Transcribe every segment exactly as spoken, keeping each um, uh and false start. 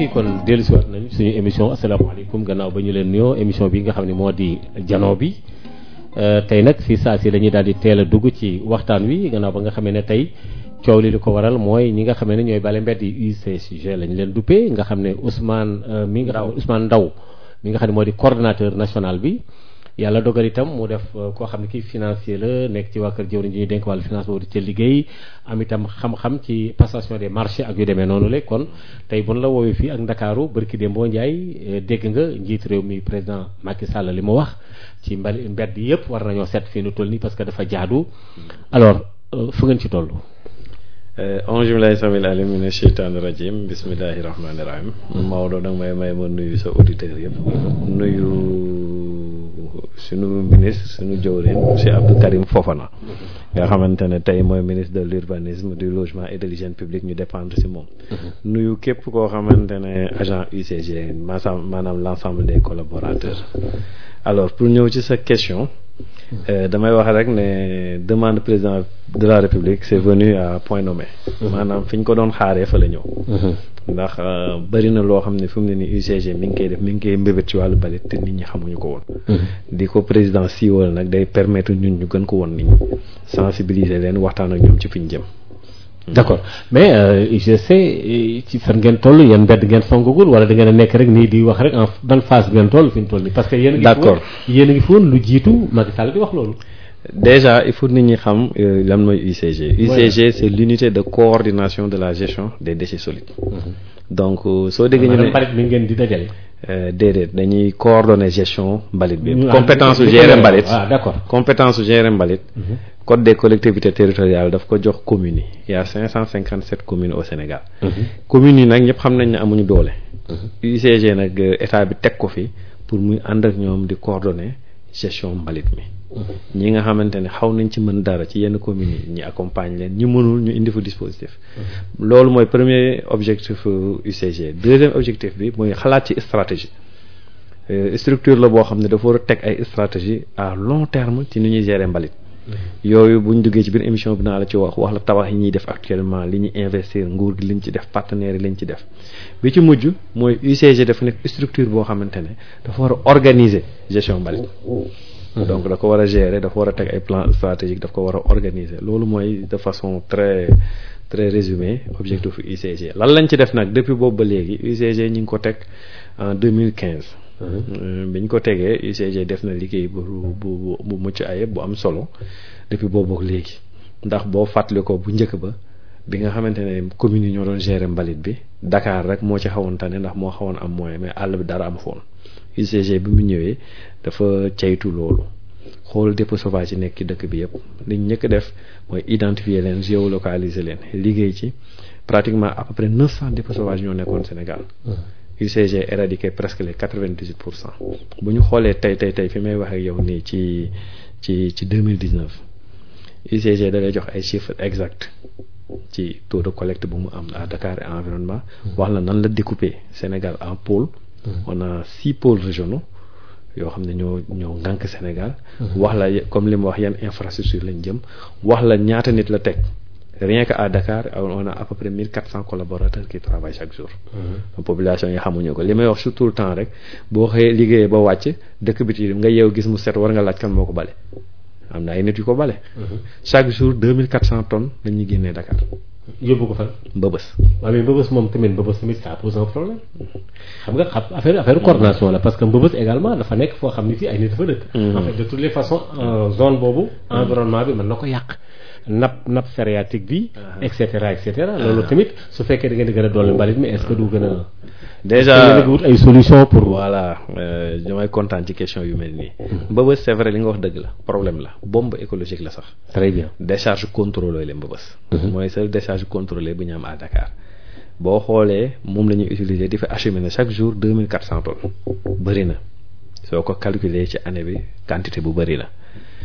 yi kon dellusiwaat nañu suñu émission asalaamaaleykum gannaaw ba ñu leen nuyoo émission bi nga xam ne moo di jano bi tey nag si saa si dañuy daal di teel a dugg ci waxtaan wi gannaaw ba nga xamee ne tey coow li li ko waral mooy ñi nga xamee ne ñooy bale mbedd yi U C G lañ leen duppee nga xam ne Ousmane mi nga xam ne Ousmane Ndaw mi nga xam ne moo di coordonnateur national bi yàlla dogal itam mu def koo xam ne kii financier la nekk ci waa kër jëwriñ ji ñuy dénk wàllu finance boobu di ca liggéey am itam xam-xam ci passation des marchés ak yu demee noonu la kon tey bu la woowee fii ak Ndakaaru barki Dembo Ndiaye dégg nga njiit réew mi président Macky Sall li mu wax ci mbali mbedd yëpp war nañoo seet fii nu toll nii parce que dafa jaadu alors fu ngeen ci toll. auzu billaahi samiil aliim mina sheytaani rajiim bismillaahi rahmaani rahiim. Maodo nag may may ma nuyu sa auditeurs yëpp nuyu suñu ministre suñu jëwriñ monsieur Abdou Karim Fofana nga xamante ne tey mooy ministre de l'urbanisme du logement et de l'hygiène publique ñu dépendre ci moom. nuyu képp koo xamante ne agent U C G maanaam maanaam l'ensemble des collaborateurs. alors pour ñëw ci sa question. Euh, damay wax rek ne demande président de la République c'est venu à point nommé. maanaam fi ñu ko doon xaaree fa la ñëw. ndax bëri na loo xam ne fi mu ne nii U C G mi ngi koy def mi ngi koy mbébét ci wàllu balit te nit ñi xamuñu ko woon. di ko président siiwal nag day permettre ñun ñu gën ko woon nit ñi sensibiliser leen waxtaan ak ñoom ci fi ñu jëm. d'accord mais euh, U G C ci fan ngeen toll yéen mbedd ngeen songagul wala da ngeen a nekk rek nii di wax rek en ban phase ngeen toll fi ñu toll nii parce que yéen a ngi d'accord yéen a ngi foon lu jiitu Macky Sall di wax loolu. déjà il faut nit ñi xam lan mooy U C G. U C G c'est l'unité de coordination de la gestion des déchets solides. donc soo déggee ñu ne mbalit mi ngeen di dajale. déedéet dañuy coordonner gestion mbalit bi. compétence su gérer mbalit. ah d'accord compétence su gérer mbalit. code des collectivités territoriales daf ko jox communes yi il y a cinq cent cinquante-sept communes au Sénégal. communes yi nag ñëpp xam nañ ne amuñu doole. U C G nag état bi teg ko fi pour muy ànd ak ñoom di coordonner gestion mbalit mi. ñi nga xamante ne xaw nañ ci mën dara ci yenn communes yi ñi accompagne leen ñi mënul ñu indi fa dispositif. loolu mooy premier objectif U C G deuxième objectif bi mooy xalaat ci stratégie. structure la boo xam ne dafa war a teg ay stratégie à long terme ci ni ñuy gérer mbalit. yooyu bu ñu duggee ci biir émission bi naa la ci wax wax la tabax yi ñuy def actuellement li ñuy investir nguur gi liñ ci def partenaires yi liñ ci def bi ci mujj mooy U C G dafa nekk structure boo xamante ne dafa war a organiser gestion mbalit. donc da ko war a gérer dafa war a teg ay plan stratégique daf ko war a organiser loolu mooy de façon très très résumée objectif U C G lan lañ ci def nag depuis boobu ba léegi U C G ñu ngi ko teg en deux mille quinze. bi ñu ko tegee U C G def na liggéey bu bu bu mucc ayib bu am solo depuis boobu ak léegi ndax boo fàttali ko bu njëkk ba bi nga xamante ne communes yi ñoo doon gérer mbalit bi Dakar rek moo ci xawoon tane ndax moo xawoon am moyen mais àll bi dara am foon U C G bi mu ñëwee dafa caytu loolu xool dépôt sauvage yi nekk ci dëkk bi yëpp li ñu njëkk def mooy identifier leen géolocaliser leen liggéey ci pratiquement à peu près neuf cent dépôts sauvages ñoo nekkoon Sénégal. U C G éradiqué presque les quatre-vingt-dix-huit pour cent bu ñu xoolee tey tey tey fi may wax ak yow nii ci ci ci deux mille dix-neuf U C G da lay jox ay chiffres exacts ci taux de collecte bu mu am à Dakar et environnement wax la nan la découper Sénégal en pôles. on a six pôles régionaux yoo xam ne ñoo ñoo ngànk Sénégal. wax la comme li ma wax yan infrastructure lañ jëm wax la ñaata nit la teg. rien que à Dakar on a à peu près mille quatre cents collaborateurs qui travaillent chaque jour. Mmh. population yi xamuñu ko li may wax sur tout le temps rek boo xëyee liggéeyee ba wàcc dëkk bi nga yeew gis mu set war nga laaj kan moo ko bale am na ay nit yu ko bale. Mmh. chaque jour deux mille quatre cents tonnes la ñuy génnee Dakar. yóbbu ko fan. Mbëbës. waaw mais Mbëbës moom tamit Mbëbës tamit ça pose un problème xam nga xam affaire affaire coordination la parce que Mbëbës également dafa nekk foo xam ni fii ay nit dafa dëkk. Mmh. en fait de toutes les façons zone boobu. environnement bi mën na ko yàq. nappe nappe phréatique bi. et cetera et cetera. loolu tamit su fekkee da ngeen di gën a dolli mbalit mi est-ce que du gën a. déjà da wut ay solution pour. voilà damay kontaan ci question yu mel nii. Mbëbës c'est vrai li nga wax dëgg la problème la bombe écologique la sax. très bien décharge contrôlée la Mbëbës. mooy seule décharge contrôlée bu ñu am à Dakar. boo xoolee moom la ñuy utiliser di fa acheminer chaque jour deux mille quatre cents tonnes. bëri na soo ko calculer ci année bi quantité bu bëri la.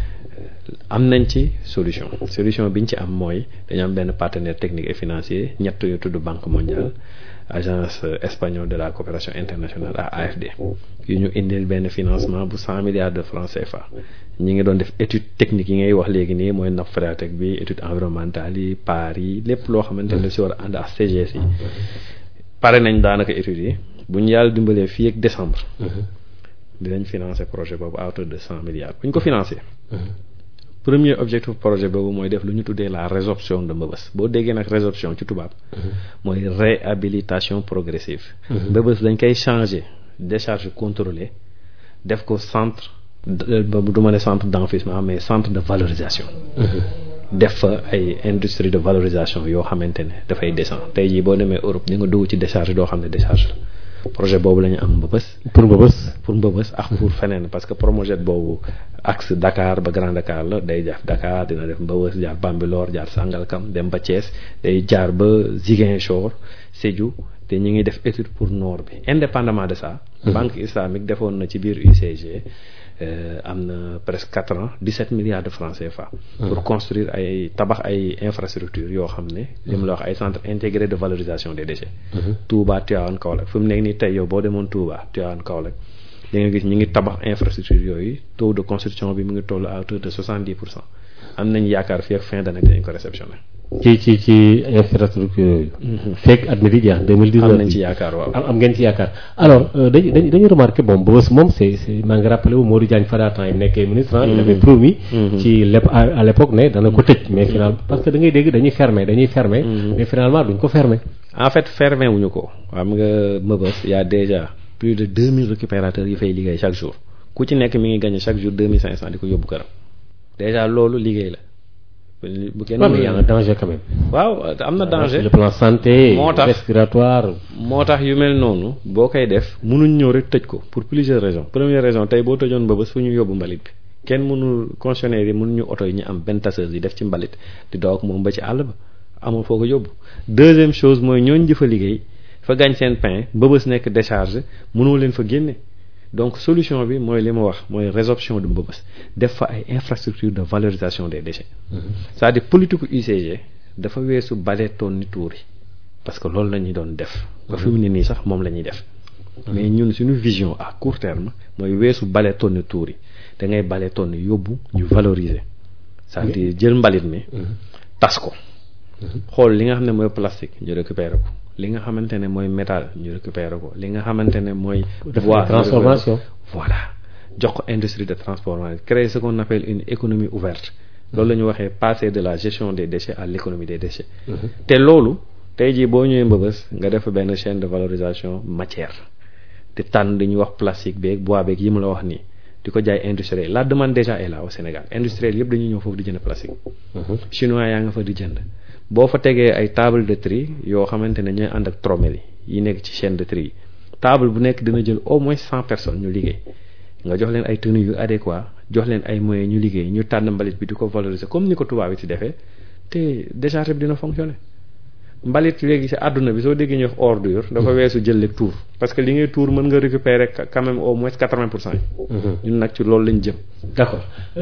am nañ ci solution solution bi ñu ci am mooy dañu am benn partenaire technique et financier ñett yu tudd Banque mondiale agence espagnole de la coopération internationale à A F D yu ñu indil benn financement bu cent milliards de francs C F A ñi ngi doon def étude technique yi ngay wax léegi nii mooy nappe phréatique bi étude environnementale yi paar yi lépp loo xamante ne si war a ànd ak C G S yi pare nañ daanaka études yi bu ñu yàlla dimbalee fii ak décembre. dinañ financer projet boobu à hauteur de cent milliards bu ñu ko financer. premier objectif projet boobu mooy def lu ñu tuddee la résorption de Mbeubeuss boo déggee nag résorption ci tubaab. mooy réhabilitation progressive. Mbeubeuss dañ koy changer décharge contrôlée def ko centre du ma ne centre d'enfouissement mais centre de valorisation. def fa ay industrie de valorisation yoo xamante ne dafay descend tey jii boo demee Europe di nga dugg ci décharge doo xam ne décharge la projet boobu la ñu am Mbeubeuss. pour Mbeubeuss. pour Mbeubeuss ak pour feneen parce que projet boobu axe Dakar ba Grand Dakar la day def Dakar dina def Mbeubeuss jaar Bambilor jaar Sangalkam dem ba Thiès day jaar ba Ziguinchor Sédhiou te ñu ngi def étude pour nord bi indépendamment de ça. banque islamique defoon na ci biir U C G. Euh, am na presque quatre ans dix-sept milliards de francs C F A. pour construire ay tabax ay infrastructures yoo xam ne. li mu la wax ay centres intégrés de valorisation des déchets. Touba Tivaouane Kaolack fi mu nekk nii tey yow boo demoon Touba Tivaouane Kaolack di nga gis ñi ngi tabax infrastructure yooyu taux de construction bi mu ngi toll à hauteur de soixante-dix pour cent am nañ yaakaar fii ak fin d'année dinañ ko réceptionner. ci ci ci infrastructure yooyu. fekk at mi di jeex deux mille dix-neuf am nañ ci yaakaar waaw. am am ngeen ci yaakaar alors dañu dañu dañu remarqué bon Mbeubeuss moom c'est c'est maa ngi rappelé wu Modou Diagne Fada temps yi mu nekkee ministre. il avait promis. ci lépp à l'époque ne dana ko tëj. mais finalement parce que da ngay dégg dañuy fermer dañuy fermer. mais finalement duñ ko fermer. en fait fermer wuñu ko xam nga Mbeubeuss y a déjà plus de deux mille récupérateurs yi fay liggéey chaque jour ku ci nekk mi ngi gagné chaque jour deux mille cinq cents di ko yóbbu këram déjà loolu liggéey la. bu kenn mais y a un danger quand même. waaw am na danger le plan santé. moo tax respiratoire. moo tax yu mel noonu boo koy def mënuñ ñëw rek tëj ko pour plusieurs raisons première raison tey boo tëjoon Mbeubeuss fu ñu yóbbu mbalit bi kenn mënul concessionnaire yi mënuñu oto yi ñu am benn tasseuse yi def ci mbalit di daw ak moom ba ci àll ba amul foo ko yóbbu deuxième chose mooy ñooñ di fa liggéey fa gañ seen pain Mbeubeuss nekk décharge mënoo leen fa génne donc solution bi mooy li ma wax mooy résorption de Mbeubeuss def fa ay infrastructure de valorisation des déchets. c'est-à-dire politique U C G dafa weesu bale tonni tuur yi parce que loolu la ñuy doon def. ba fi mu ne nii sax moom la ñuy def. mais ñun suñu vision à court terme mooy weesu bale tonni tuur yi da ngay bale tonni yóbbu ñu valoriser c'est-à-dire jël mbalit mi. tas ko. xool li nga xam ne mooy plastique ñu récupérer ko. li nga xamante ne mooy métal ñu récupérer ko li nga xamante ne mooy. voie transformation voilà jox ko industrie de transformation créer ce qu'on appelle une économie ouverte. loolu la ñu waxee passer de la gestion des déchets à l'économie des déchets. te loolu tey jii boo ñëwee Mbeubeuss nga def benn chaîne de valorisation matière te tànn dañuy wax plastique beeg bois beeg yi mu la wax nii di ko jaay industriel la demande déjà est là au Sénégal industriel yëpp dañuy ñëw foofu di jënd plastique. chinois yaa nga fa di jënd. boo fa tegee ay table de tri yoo xamante ne ñooy ànd ak tromel yi nekk ci chaîne de tri yi table bu nekk dina jël au moins cent personnes ñu liggéey nga jox leen ay tenues yu adéquat jox leen ay moyens ñu liggéey ñu tànn mbalit bi di ko valoriser comme ni ko tubaab yi ci defee te décharge bi dina fonctionner mbalit léegi ci àdduna bi soo déggee ñu wax ordure dafa weesu jël lépp tuur parce que li ngay tuur mën nga récupérer quand même au moins quatre-vingts pour cent yi. ñun nag ci loolu lañ jëm. d'accord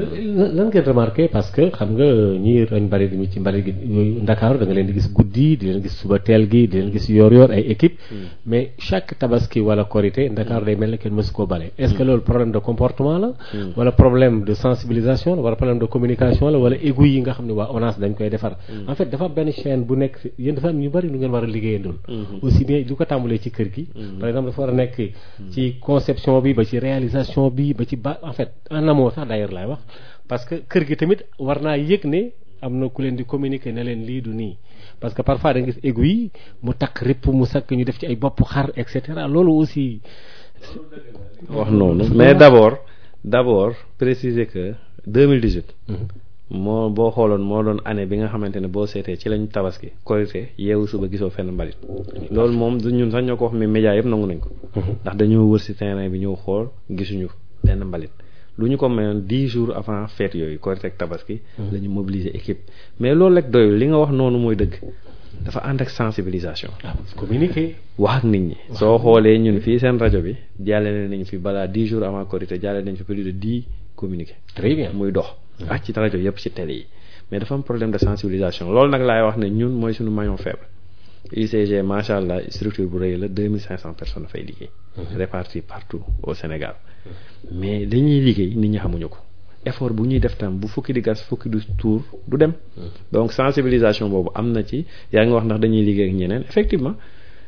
lan ngeen remarqué parce que xam nga ñi roñ mbalit mi ci mbalit gi yooyu Ndakaaru da nga leen di gis guddi di leen gis suba teel gi di leen gis yor-yor ay équipe mais chaque tabaski wala korité Ndakaaru day mel ne kenn mësu koo bale. est-ce que loolu problème de comportement la. wala problème de sensibilisation la wala problème de communication la wala égout yi nga xam ne waa ONAS dañ koy defar. en fait dafa benn chaîne bu nekk yéen dafa am ñu bari lu ngeen war a liggéeyandool. aussi bien lu ko tàmbalee ci kër gi. par exemple dafa war a nekk ci conception bi ba ci réalisation bi ba ci ba en fait en amont sax d'ailleurs laay wax parce que kër gi tamit war naa yëg ne am na ku leen di communiquer ne leen lii du nii parce que parfois da nga gis égout yi mu takk ripp mu sakk ñu def ci ay bopp xar et cetera loolu aussi. wax noonu mais d'abord d'abord préciser que deux mille dix-huit. moo boo xooloon moo doon année bi nga xamante ne boo seetee ci lañ tabaski korité yeewu suba gisoo fenn mbalit loolu moom du ñun sax ñoo ko wax mais médias yëpp nangu nañ ko ndax dañoo wër ci terrain bi ñëw xool gisuñu benn mbalit lu ñu ko mayoon dix jours avant fête yooyu korité ak tabaski la ñu mobiliser équipe mais loolu rek doyul li nga wax noonu mooy dëgg dafa ànd ak sensibilisation communiquer wax ak nit ñi soo xoolee ñun fii seen rajo bi jàllale nañ fi balaa dix jours avant korité jàllale nañ fi plus de dix communiqué très bien muy dox ak ci rajo yëpp ci télé yi mais dafa am problème de sensibilisation loolu nag laay wax ne ñun mooy suñu maillon faible U C G macha allah structure bu rëy la deux mille cinq cents personnes dafay liggéey réparties partout au Sénégal mais dañuy liggéey nit ñi xamuñu ko effort bu ñuy def tam bu fukki di gas fukki du tuur du dem donc sensibilisation boobu am na ci yaa ngi wax ndax dañuy liggéey ak ñeneen effectivement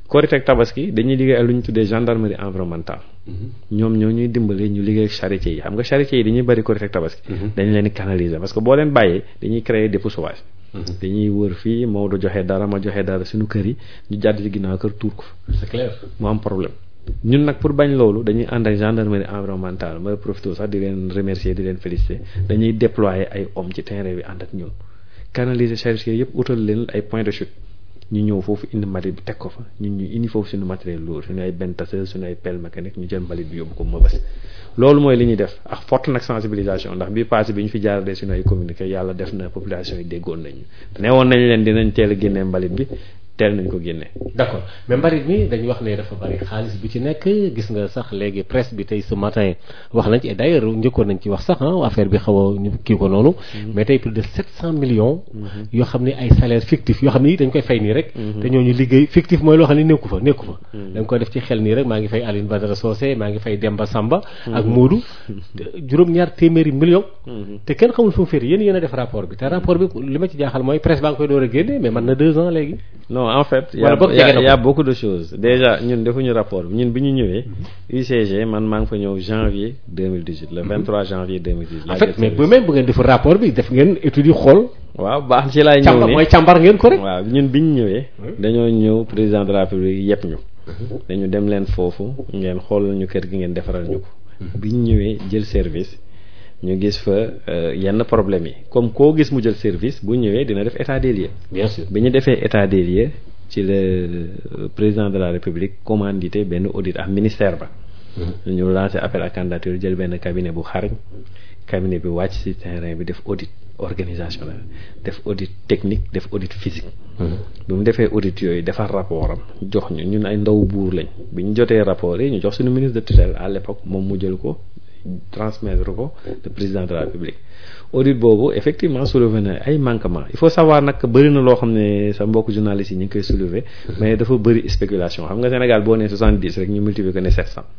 Korité ak Tabaski dañuy liggéey ak lu ñu tuddee gendarmerie environnementale. ñoom ñoo ñuy dimbale ñu liggéey ak charretiers yi xam nga charretiers yi dañuy bëri Korité ak Tabaski. dañ leen di canaliser parce que boo leen bàyyee dañuy créer dépôt sauvage. dañuy wër fii Maodo joxe dara ma joxe dara suñu kër yi ñu jàdd ci ginnaaw kër tuur ko. c'est clair mu am problème. ñun nag pour bañ loolu dañuy ànd ak gendarmerie environnementale ma profité sax di leen remercier di leen féliciter dañuy déployer ay hommes ci terrain bi ànd ak ñun canaliser charretiers yëpp utal leen ay point de chute ñu ñëw foofu indi mbalit bi teg ko fa ñun ñu indi foofu suñu matériel lourd suñu ay benn tasseuse suñu ay pelle mécanique ñu jël mbalit bi yóbbu ko Mbeubeuss loolu mooy li ñuy def ak forte nag sensibilisation ndax bii passé bi ñu fi jaarale suñu ay communiqué yàlla def na population yi déggoon nañu ne woon nañ leen dinañ teel a génnee mbalit bi teel nañ ko génne. d'accord mais mbalit mi dañuy wax ne dafa bari xaalis bi ci nekk gis nga sax léegi presse bi tey ce matin wax nañ ci et d'ailleurs njëkkoon nañ ci wax sax ah affaire bi xaw a ñu kii ko noonu. mais tey plus de sept cent millions. yoo xam ne ay salaires fictifs yoo xam ne dañ koy fay nii rek. te ñooñu liggéey fictif mooy loo xam ne nekku fa nekku fa. da nga koy def ci xel nii rek maa ngi fay Aline Badara Socé maa ngi fay Demba Samba. ak Moodu juróom-ñaar téeméeri millions. te kenn xamul fu mu féete yéen yéen a def rapport bi te rapport bi li ma ci jaaxal mooy presse baa ngi koy door a génne mais man na deux ans léegi. non en fait y a, y a, y a beaucoup de choses déjà ñun defuñu rapport bi ñun bi ñu ñëwee U C G man maa ngi fa ñëw janvier deux mille dix-huit le vingt-trois janvier deux mille dix-huit en fait mais bu même bu ngeen def rapport bi def ngeen étude yi xool waaw baax ci laay ñëw ni mooy càmbar ngeen ko rek waaw ñun bi ñu ñëwee dañoo ñëw président de la République yëpp ñu dañu dem leen foofu ngeen xool ñu kër gi ngeen defaral ñu ko bi ñu ñëwee jël service ñu gis fa yenn problème yi comme koo gis mu jël service bu ñëwee dina def état des lieux. bien sûr bi ñu defee état des lieux ci le président de la République commandité benn audit ak ministère ba. ñu lancé appel à candidature jël benn cabinet bu xarañ cabinet bi wàcc ci terrain bi def audit organisationnel def audit technique def audit physique. bi mu defee audit yooyu defar rapport am jox ñu ñun ay ndaw buur lañ bi ñu jotee rapport yi ñu jox suñu ministre de tutelle à l'époque moom mu jël ko. transmettre ko le président de la République audit boobu effectivement soulevé na ay manquements il faut savoir nag bëri na loo xam ne sa mbokk journalistes yi ñu ngi koy soulever mais dafa bëri spéculation xam nga Sénégal boo nee soixante-dix rek ñu multiplier ko ne sept cent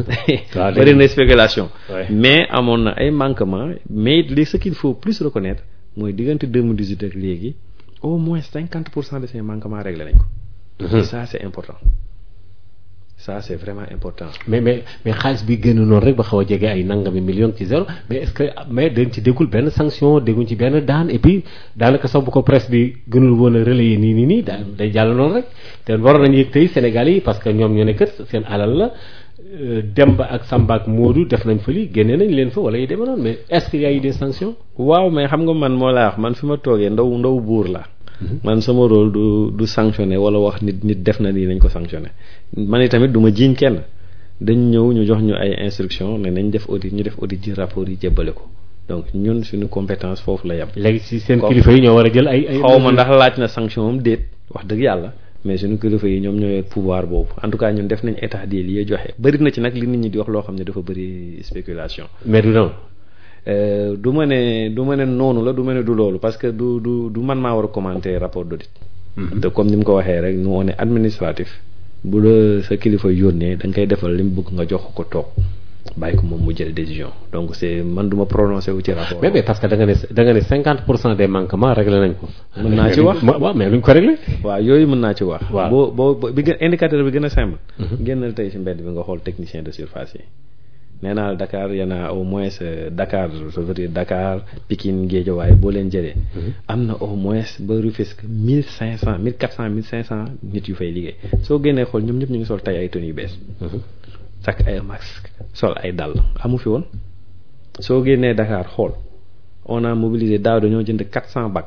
bëri na spéculation mais amoon na ay manquements mais li ce qu'il faut plus reconnaître mooy diggante deux mille dix-huit ak léegi au moins cinquante pour cent de ces manquements réglé nañ ko et ça c'est important ça c'est vraiment important. mais mais mais xaalis bi génn noonu rek ba xaw a jege ay nangami millions ci zéro mais est-ce que mais dañ ci déggul benn sanction dégguñ ci benn daan et puis daanaka sax bu ko presse bi gënul woon a relayer nii nii nii da day jàll noonu rek te waroon nañu yëg tey Sénégal yi parce que ñoom ñoo ne kat seen alal la Demba ak Samba ak Modou def nañ fa li génne nañ leen fa wala yu demee noonu mais est-ce qu'il y a eu des sanctions. waaw mais xam nga man moo laa wax man fi ma toogee ndaw ndaw buur la. man sama rôle du du sanctionner wala wax nit nit def na nii nañ ko sanctionner man tamit du ma jiiñ kenn dañ ñëw ñu jox ñu ay instructions ne nañ def audit ñu def audit ji rapport yi jébbale ko donc ñun suñu compétence foofu la yem. léegi si seen kilifa yi ñoo war a jël ay ay. xaw ma ndax laaj na sanction am déet wax dëgg yàlla mais suñu kilifa yi ñoom ñooy pouvoir boobu en tout cas ñun def nañ état des lieux joxe bëri na ci nag li nit ñi di wax loo xam ne dafa bëri spéculation. mais du noonu. Euh, du ma ne du ma ne noonu la du ma ne du loolu parce que du du du man maa war a commenter rapport d'audit. Mm-hmm. te comme ni mu ko waxee rek nous on est administratif bu la sa kilifa yónnee da nga koy defal li mu bëgg nga jox ko toog bàyyi ko moom mu jël décision donc c'est man du ma prononcer wu ci rapport. mais mais parce que da nga ne da nga ne cinquante pour cent des manquements réglé nañ ko. mën naa ci wax waaw mais luñ ko réglé. waaw yooyu mën naa ci wax. waaw boo boo bi gën indicateur bi gën a simple. Mm-hmm. génnal tey ci mbedd bi nga xool technicien de surface yi. nee naa Dakar y en a au moins euh, Dakar ça veut dire Dakar Pikine Guédiawaye boo leen jëlee. am na au moins ba Rufisque mille cinq cent mille quatre cent mille cinq cent nit yu fay liggéey soo génnee xool ñoom ñëpp ñu ngi sol tay ay tenues yu bees. takk ay masque sol ay dàll amu fi woon soo génnee Dakar xool on a mobilisé daaw dañoo jënd quatre cent bacs.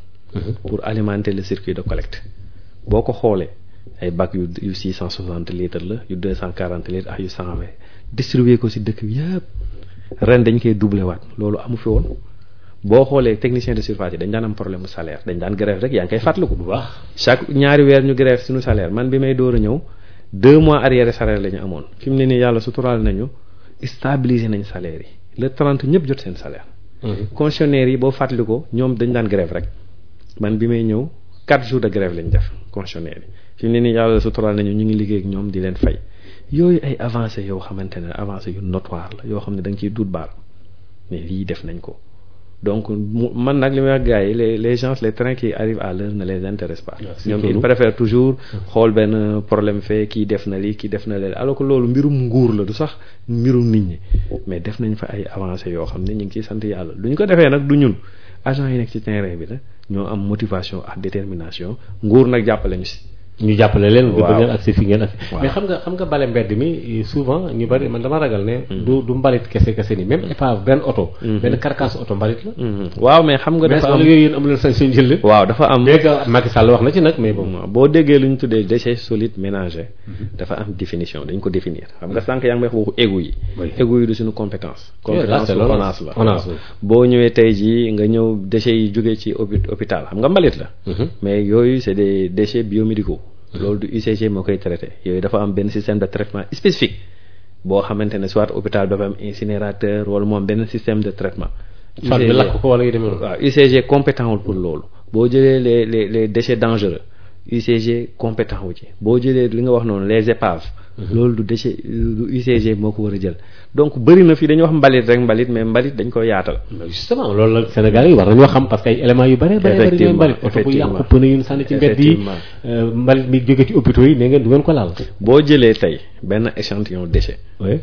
pour alimenter le circuit de collecte boo ko xoolee ay bacs yu yu six cent soixante litres la yu deux cent quarante litres ak yu cent vingt. distribuer ko ci dëkk bi yëpp ren dañ koy doubler waat loolu amu fi woon boo xoolee technicien de surface yi dañ daan am problème mu salaire dañ daan grève rek yaa ngi koy fàttaliku bu baax chaque ñaari weer ñu grève suñu salaire man bi may door a ñëw deux mois arrière salaire la ñu amoon fi mu ne nii yàlla suturaal nañu stabiliser nañ salaire yi le trente ñëpp jot seen salaire. concessionnaires yi boo fàttaliku ñoom dañ daan grève rek man bi may ñëw quatre jours de grève lañ def concessionnaires yi fi mu ne nii yàlla suturaal nañu ñu ngi liggéey ak ñoom di leen fay. yooyu ay avancées yoo xamante ne avancées yu notoire la yoo xam ne da nga ciy dut baal mais lii def nañ ko donc mu man nag li may wax gars yi les les gens les trains qui arrivent à l'heure ne les intéressent pas. ñoom ils préfèrent toujours xool benn problème fee kii def na lii kii def na leen alors que loolu mbirum nguur la du sax mbirum nit ñi mais def nañ fa ay avancées yoo xam ne ñu ngi ciy sant yàlla du ñu ko defee nag du ñun agent yi nekk ci terrain bi la ñoo am motivation ak détermination nguur nag jàppale ñu si. ñu jàppale leen. waaw ba ngeen agsi fi ngeen agsi. mais xam nga xam nga bale mbedd mi souvent ñu bari man dama ragal ne. du du mbalit kese kese ni même épave benn oto. benn carcasse oto mbalit la. waaw mais xam nga. dafa am mais yooyu yéen amu leen sañ suñu jël. waaw dafa am léegi Macky Sall wax na ci nag mais bon. boo déggee lu ñu tuddee déchets solides ménagers. dafa am définition dañ ko définir xam nga sànq yaa ngi may wax waxu égout yi. égout yi du suñu compétence. compétence su ONAS la ONAS boo ñëwee tey jii nga ñëw déchets yi jógee ci hôpital xam nga mbalit la. mais yooyu c'est des déchets biomédicaux. loolu du U C G moo koy traité yooyu dafa am benn système de traitement spécifique boo xamante ne soit hôpital dafa am incinérateur wala moom benn système de traitement. soit bi lakk ko wala yu demee noonu. waaw U C G compétent wul pour loolu boo jëlee les les les déchets dangereux U C G compétent wu ci boo jëlee li nga wax noonu les épaves. loolu du déchet du U C G moo ko war a jël donc bëri na fii dañuy wax mbalit rek mbalit mais mbalit dañ ko yaatal. justement loolu la Sénégal yi war nañoo xam parce que ay éléments yu bëri bëri bëri ñooy mbalit oto bu yàqu pneu yu sànni ci mbedd yi mbalit mi jóge ci hôpitaux yi ne ngeen du ngeen ko laal. boo jëlee tey benn échantillon déchet. oui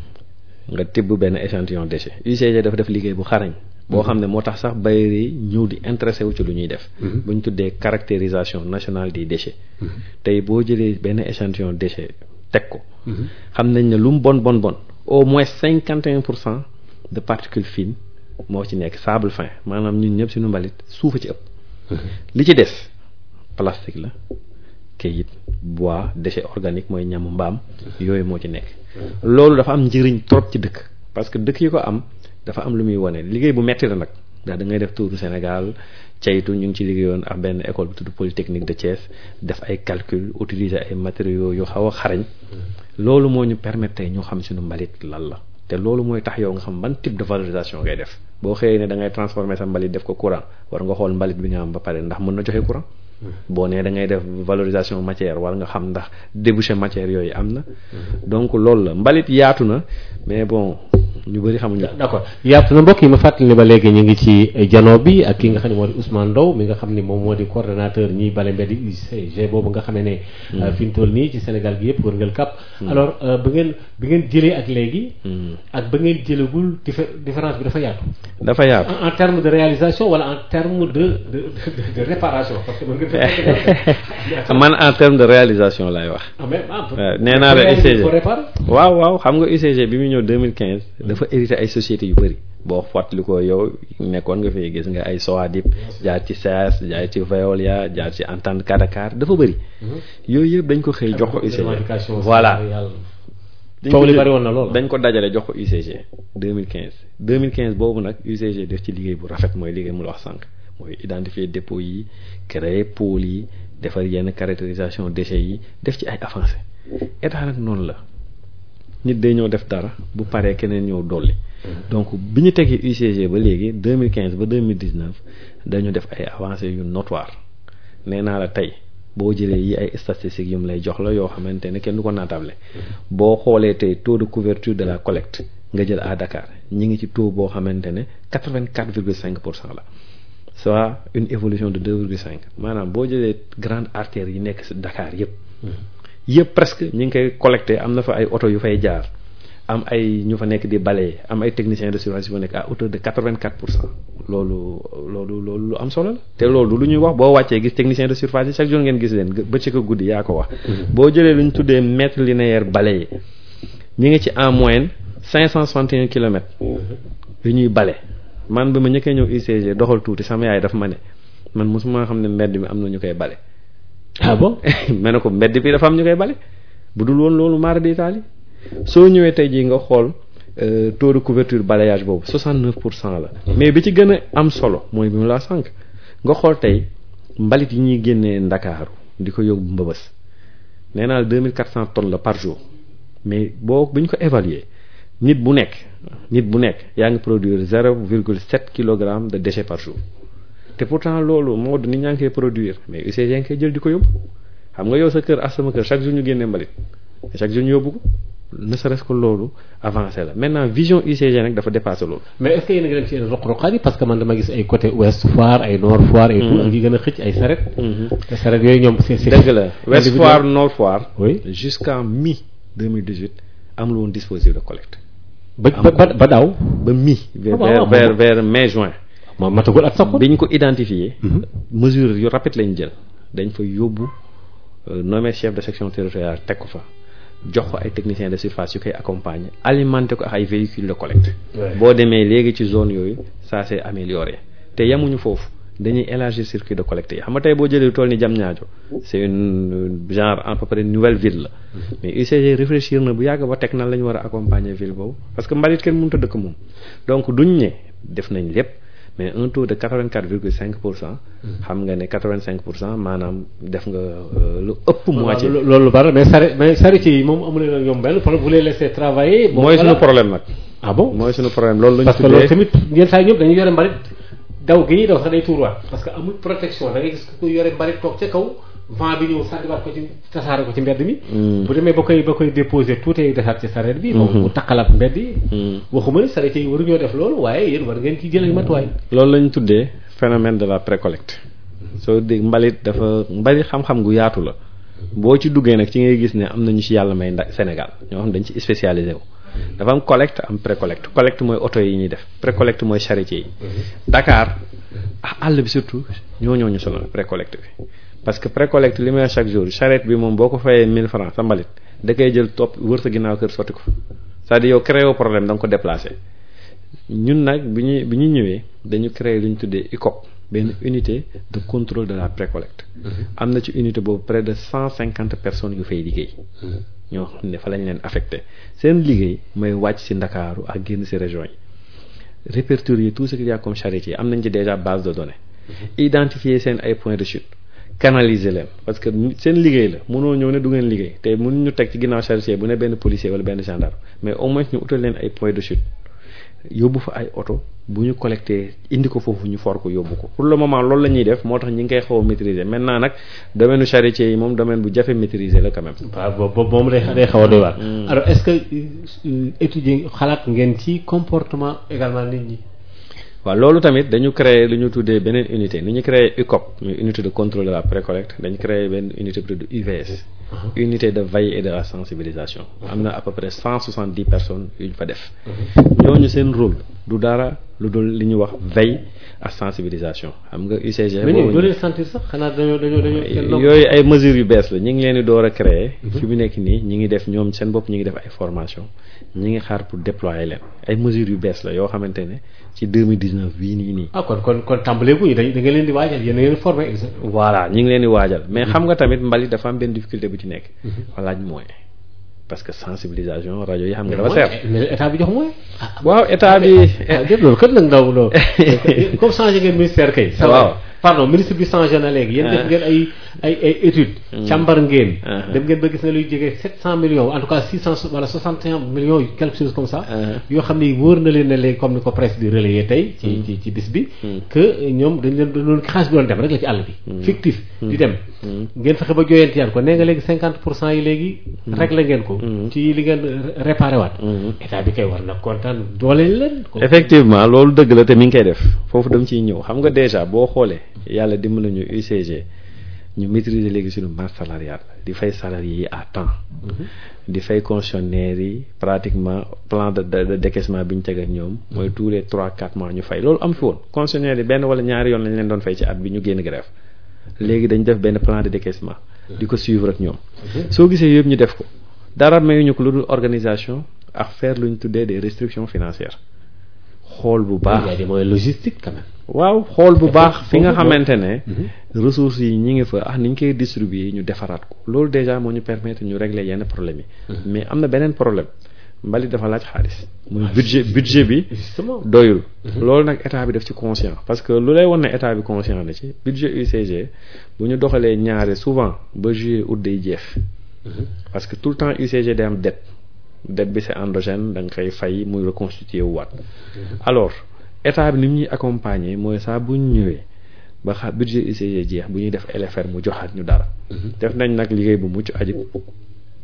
nga tibb benn échantillon déchet U C G dafa def liggéey bu xarañ. boo xam ne moo tax sax bailleurs yi ñëw di intéressé wu ci lu ñuy def. bu ñu tuddee caractérisation nationale des déchets. tey boo jëlee benn échantillon déchet teg ko. xam nañ ne lu mu bon bon bon au moins cinquante et un pour cent de particules fines moo ci nekk sable fin maanaam ñun ñëpp suñu mbalit suufa ci ëpp. li ci des plastique la kayit bois déchet organique mooy ñamu mbaam yooyu moo ci nekk. loolu dafa am njëriñ trop ci dëkk parce que dëkk yi ko am dafa am lu muy wane liggéey bu metti la nag ndax da ngay def tour du Sénégal ceytu ñu ngi ci liggéeyoon ak benn école bu tudd Polytechnique de Thiès def ay calcul utiliser ay matériaux yu xaw a xarañ loolu moo ñu permettre tey ñu xam suñu mbalit lan la te loolu mooy tax yow nga xam ban type de valorisation ngay def boo xëyee ne da ngay transformer sa mbalit def ko courant war nga xool mbalit bi nga am ba pare ndax mën na joxe courant. boo nee da ngay def valorisation matière war nga xam ndax débouché matière yooyu am na. donc loolu la mbalit yaatu na mais bon. ñu bëri xamuñu. d'accord yaatu na mbokk yi ma fàttali ne ba léegi ñu ngi ci jano bi ak ki nga xam ne moo di Ousmane Ndao mi nga xam ne moom moo di coordonnateur ñiy bale mbedd U C G boobu nga xamee ne. fi ñu toll nii ci Sénégal gi yëpp wërngal kàpp. alors ba ngeen bi ngeen jëlee ak léegi. ak ba ngeen jëlagul différence bi dafa yaatu. dafa yaatu en terme de réalisation wala en terme de de de réparation parce que mën nga. man en terme de réalisation laay wax. ah mais nee naa la U C G waaw waaw xam nga U C G bi mu ñëw deux mille quinze. dafa hérité ay sociétés yu bëri boo fàttali ko yow nekkoon nga fi gis nga ay Soadip jaar ci C A S jaar ci Veolia jaar ci Entente Dakar dafa bëri yooyu yëpp dañ ko xëy jox ko U C G voilà coow li bëri woon na lool dañ ko dajale jox ko U C G deux mille quinze deux mille quinze boobu nag U C G def ci liggéey bu rafet mooy liggéey mu la wax sànq mooy identifier dépôt yi créer pôle yi defar yenn caractérisation déchets yi def ci ay avancées état nag noonu la nit day ñëw def dara bu paree keneen ñëw dolli donc bi ñu tegee U C G ba léegi deux mille quinze ba deux mille dix-neuf dañu def ay avancées yu notoire nee naa la tey boo jëlee yi ay statistiques yu mu lay jox la yoo xamante ne kenn du ko naatable boo xoolee tey taux de couverture de la collecte nga jël à Dakar ñi ngi ci taux boo xamante ne quatre-vingt-quatre virgule cinq pour cent la soit une évolution de deux virgule cinq maanaam boo jëlee grande artère yi nekk si Dakar yëpp yëpp presque ñi ngi koy collecté am na fa ay oto yu fay jaar am ay ñu fa nekk di balayer am ay techniciens de surveillance yu fa nekk à hauteur de quatre-vingt-quatre pour cent loolu loolu loolu lu am solo la te loolu lu ñuy wax boo wàccee gis technicien de surface yi chaque jour ngeen gis leen bëccëg ak guddi yaa ko wax boo jëlee lu ñu tuddee mètre linéaire balayé ñi ngi ci en moyenne cinq cent soixante et un kilomètres yu ñuy bale man bi ma ñëkkee ñëw U C G doxal tuuti sama yaay dafa ma ne man mosuma xam ne mbedd mi am na ñu koy bale ah bon ma ne ko mbedd bi dafa am ñu koy bale bu dul woon loolu mara d'Italie soo ñëwee tey jii nga xool taux de couverture balayage boobu soixante-neuf pour cent la mais bi ci gën a am solo mooy bi mu laa sànq nga xool tey mbalit yi ñuy génnee Ndakaaru di ko yóbbu Mbëbës nee naa deux mille quatre cents tonnes la par jour mais boo bu ñu ko évaluer nit bu nekk nit bu nekk yaa ngi produire zéro virgule sept kilogramme de déchets par jour te pourtant loolu moo di nit ñaa ngi koy produire mais U C G ngi koy jël di ko yóbbu xam nga yow sa kër ak sama kër chaque jour ñu génnee mbalit chaque jour ñu yóbbu ko ne serait-ce que loolu avancé la maintenant vision U C G nag dafa dépassé loolu. mais est-ce que yéen a ngi dem ci yenn roq-roqaat yi parce que man dama gis ay côté Ouest Foire ay Nord Foire. et tout ak yi gën a xëcc ay saret. te saret yooyu ñoom c'est c'est dëgg la Ouest Foire Nord Foire. oui jusqu'en mi deux mille dix-huit amul woon dispositif de collecte. ba ba ba daaw. ba mi. vers vers vers mai juin. moom matagul ak sax bi ñu ko identifié. mesure yu rapide lañ jël dañ fa yóbbu nommé chef de section territoriale teg ko fa. jox ko ay techniciens de surface yu koy accompagner alimenter ko ak ay véhicules de collecte. boo demee léegi ci zone yooyu ça s'est amélioré te yemuñu foofu dañuy élargir circuit de collecte yi xam nga tey boo jëlee lu toll ni Diamniadio c'est une genre à peu près nouvelle ville la mais U C G réfléchir na bu yàgg ba teg nan la ñu war a accompagner ville boobu parce que mbalit kenn mënut a dëkk moom donc duñ ne def nañ lépp. mais un taux de quatre-vingt-quatre virgule cinq pour cent xam nga ne quatre-vingt-cinq pour cent maanaam def nga lu ëpp moitié. loolu lu bari mais sari mais charretiers yi moom amu leen ak ñoom benn problème vous les laissez travailler. mooy suñu problème nag. ah bon mooy suñu problème loolu lañu parce que loolu tamit yenn saa yi ñëpp dañuy yore mbalit daw gi ñuy daw sax day tuurwaat parce que amul protection da ngay gis ku yore mbalit toog ca kaw vent bi ñëw sànniwaat ko ci tasaare ko ci mbedd mi. bu demee ba koy ba koy déposer tuuti desaat ci sareet bi. moom mu takkalaat mbedd yi. waxuma ni sareet yi waruñoo def loolu waaye yéen war ngeen ci jël ay matuwaay. loolu la ñu tuddee phénomène de la précollecte soo dégg mbalit dafa mbalit xam-xam gu yaatu la boo ci duggee nag ci ngay gis ne am nañu ci yàlla may ndax Sénégal ñoo xam dañ ci spécialisé wu. dafa am collecte am précollecte collecte mooy oto yi ñuy def précollecte mooy charretier yi. Dakar ah àll bi surtout ñoo ñoo ñu sonal précollecte bi. parce que précollecte li may wax chaque jour charrette bi moom boo ko fayee mille francs sa mbalit da koy jël topp wër sa ginnaaw kër sotti ko c'est-à-dire yow créé au problème da nga ko déplacé ñun nag bi ñu bi ñu ñëwee dañu créé lu ñu tuddee U C O P benn unité de contrôle de la précollecte. am na ci unité boobu près de cent cinquante personnes yu fay liggéey. ñoo xam ne fa lañ leen affecté seen liggéey mooy wàcc ci Ndakaaru ak génn ci région yi répertorier tout ce qu'il y a comme charretier am nañ ci déjà base de données. identifier seen ay points de chute. canaliser leen parce que seen liggéey la mënoo ñëw ne du ngeen liggéey te mënuñu teg ci ginnaaw charretier bu ne benn policier wala benn gendarme mais au moins ñu utal leen ay points de chute yóbbu fa ay oto bu ñu collecté indi ko foofu ñu for ko yóbbu ko pour le moment loolu la ñuy def moo tax ñi ngi koy xaw a maîtriser maintenant nag domaine u charretier yi moom domaine bu jafe maîtriser la quand même. waaw boobu moom day day xaw a doy waar. alors est-ce que étudier xalaat ngeen ci comportement également nit ñi. waaw loolu tamit dañu créer lu ñu tuddee beneen unité ni ñu créé U C O P muy unité de contrôle de la précollecte dañu créé benn unité de U V S unité de veille et de la sensibilisation am na à peu près cent soixante-dix personnes yu ñu fa def ñooñu seen rôle du dara lu dul li ñuy wax veille ak sensibilisation xam nga U C G. mais ñoom doo leen sentir sax xanaa dañoo dañoo dañoo. yooyu ay mesures yu bees la ñu ngi leen di door a créer. fi mu nekk nii ñi ngi def ñoom seen bopp ñi ngi def ay formation ñi ngi xaar pour déployer leen ay mesures yu bees la yoo xamante ne ci deux mille dix-neuf bii nii nii. ah kon kon kon tàmbalee bu ñu dañ da nga leen di waajal yéen a leen formé. voilà ñi ngi leen di waajal mais xam nga tamit mbalit dafa am benn difficulté bu ci nekk. laaj moyen parce que sensibilisation rajo yi xam nga dafa seer. mais état bi jox moyen. waaw état bi. ah loolu kat nag ndaw loolu comme changé ngeen ministère kay. waaw pardon ministre bi changé na léegi. yéen def ngeen ay ay ay études. càmbar ngeen. dem ngeen ba gis ne luy jege sept cent millions en tout cas six cent wala soixante et un millions yu quelque chose comme ça. yoo xam ne wóor na leen ne léegi comme ni ko presse bi relayé tey. ci ci ci bis bi. que ñoom dañ leen doon xaalis bi doon dem rek la ci àll bi. fictif di dem. ngeen fexe ba jooyanti yaan ko nee nga léegi cinquante pour cent yi léegi. réglé ngeen ko. ci li ngeen réparé waat. état bi kay war na kontaan dooleel leen. effectivement loolu dëgg la te mi ngi koy def foofu dama ciy ñëw xam nga déjà boo xoolee yàlla dimbali ñu U C G ñu maîtriser léegi suñu masse salariale di fay salariés yi à temps. di fay concessionnaires yi pratiquement plan de de décaissement bi ñu teg ak ñoom. mooy tous les trois quatre mois ñu fay loolu am fi woon concessionnaires yi benn wala ñaari yoon lañ leen doon fay ci at bi ñu génn grève léegi dañ def benn plan de décaissement. di ko suivre ak ñoom. soo gisee yëpp ñu def ko dara mayuñu ko lu dul organisation ak faire lu ñu tuddee des restrictions financières xool bu baax. il y a des moyens logistiques quand même. waaw xool bu baax fi nga xamante ne. ressources yi ñi ngi fa ah ni ñu koy distribuer ñu defaraat ko loolu déjà moo ñu permettre ñu régler yenn problème yi. mais am na beneen problème mbalit dafa laaj xaalis. muy budget budget bi. doyul. loolu nag état bi def ci conscient parce que lu lay won ne état bi conscient na ci budget U C G bu ñu doxalee ñaare souvent ba juillet août day jeex. parce que tout le temps U C G day am dette dette bi c'est endogène da nga koy fay muy reconstituer wu waat alors. état bi ni mu ñuy accompagner mooy saa bu ñu ñëwee ba xa budget U C G jeex bu ñuy def L F R mu joxaat ñu dara. def nañ nag liggéey bu mucc ayib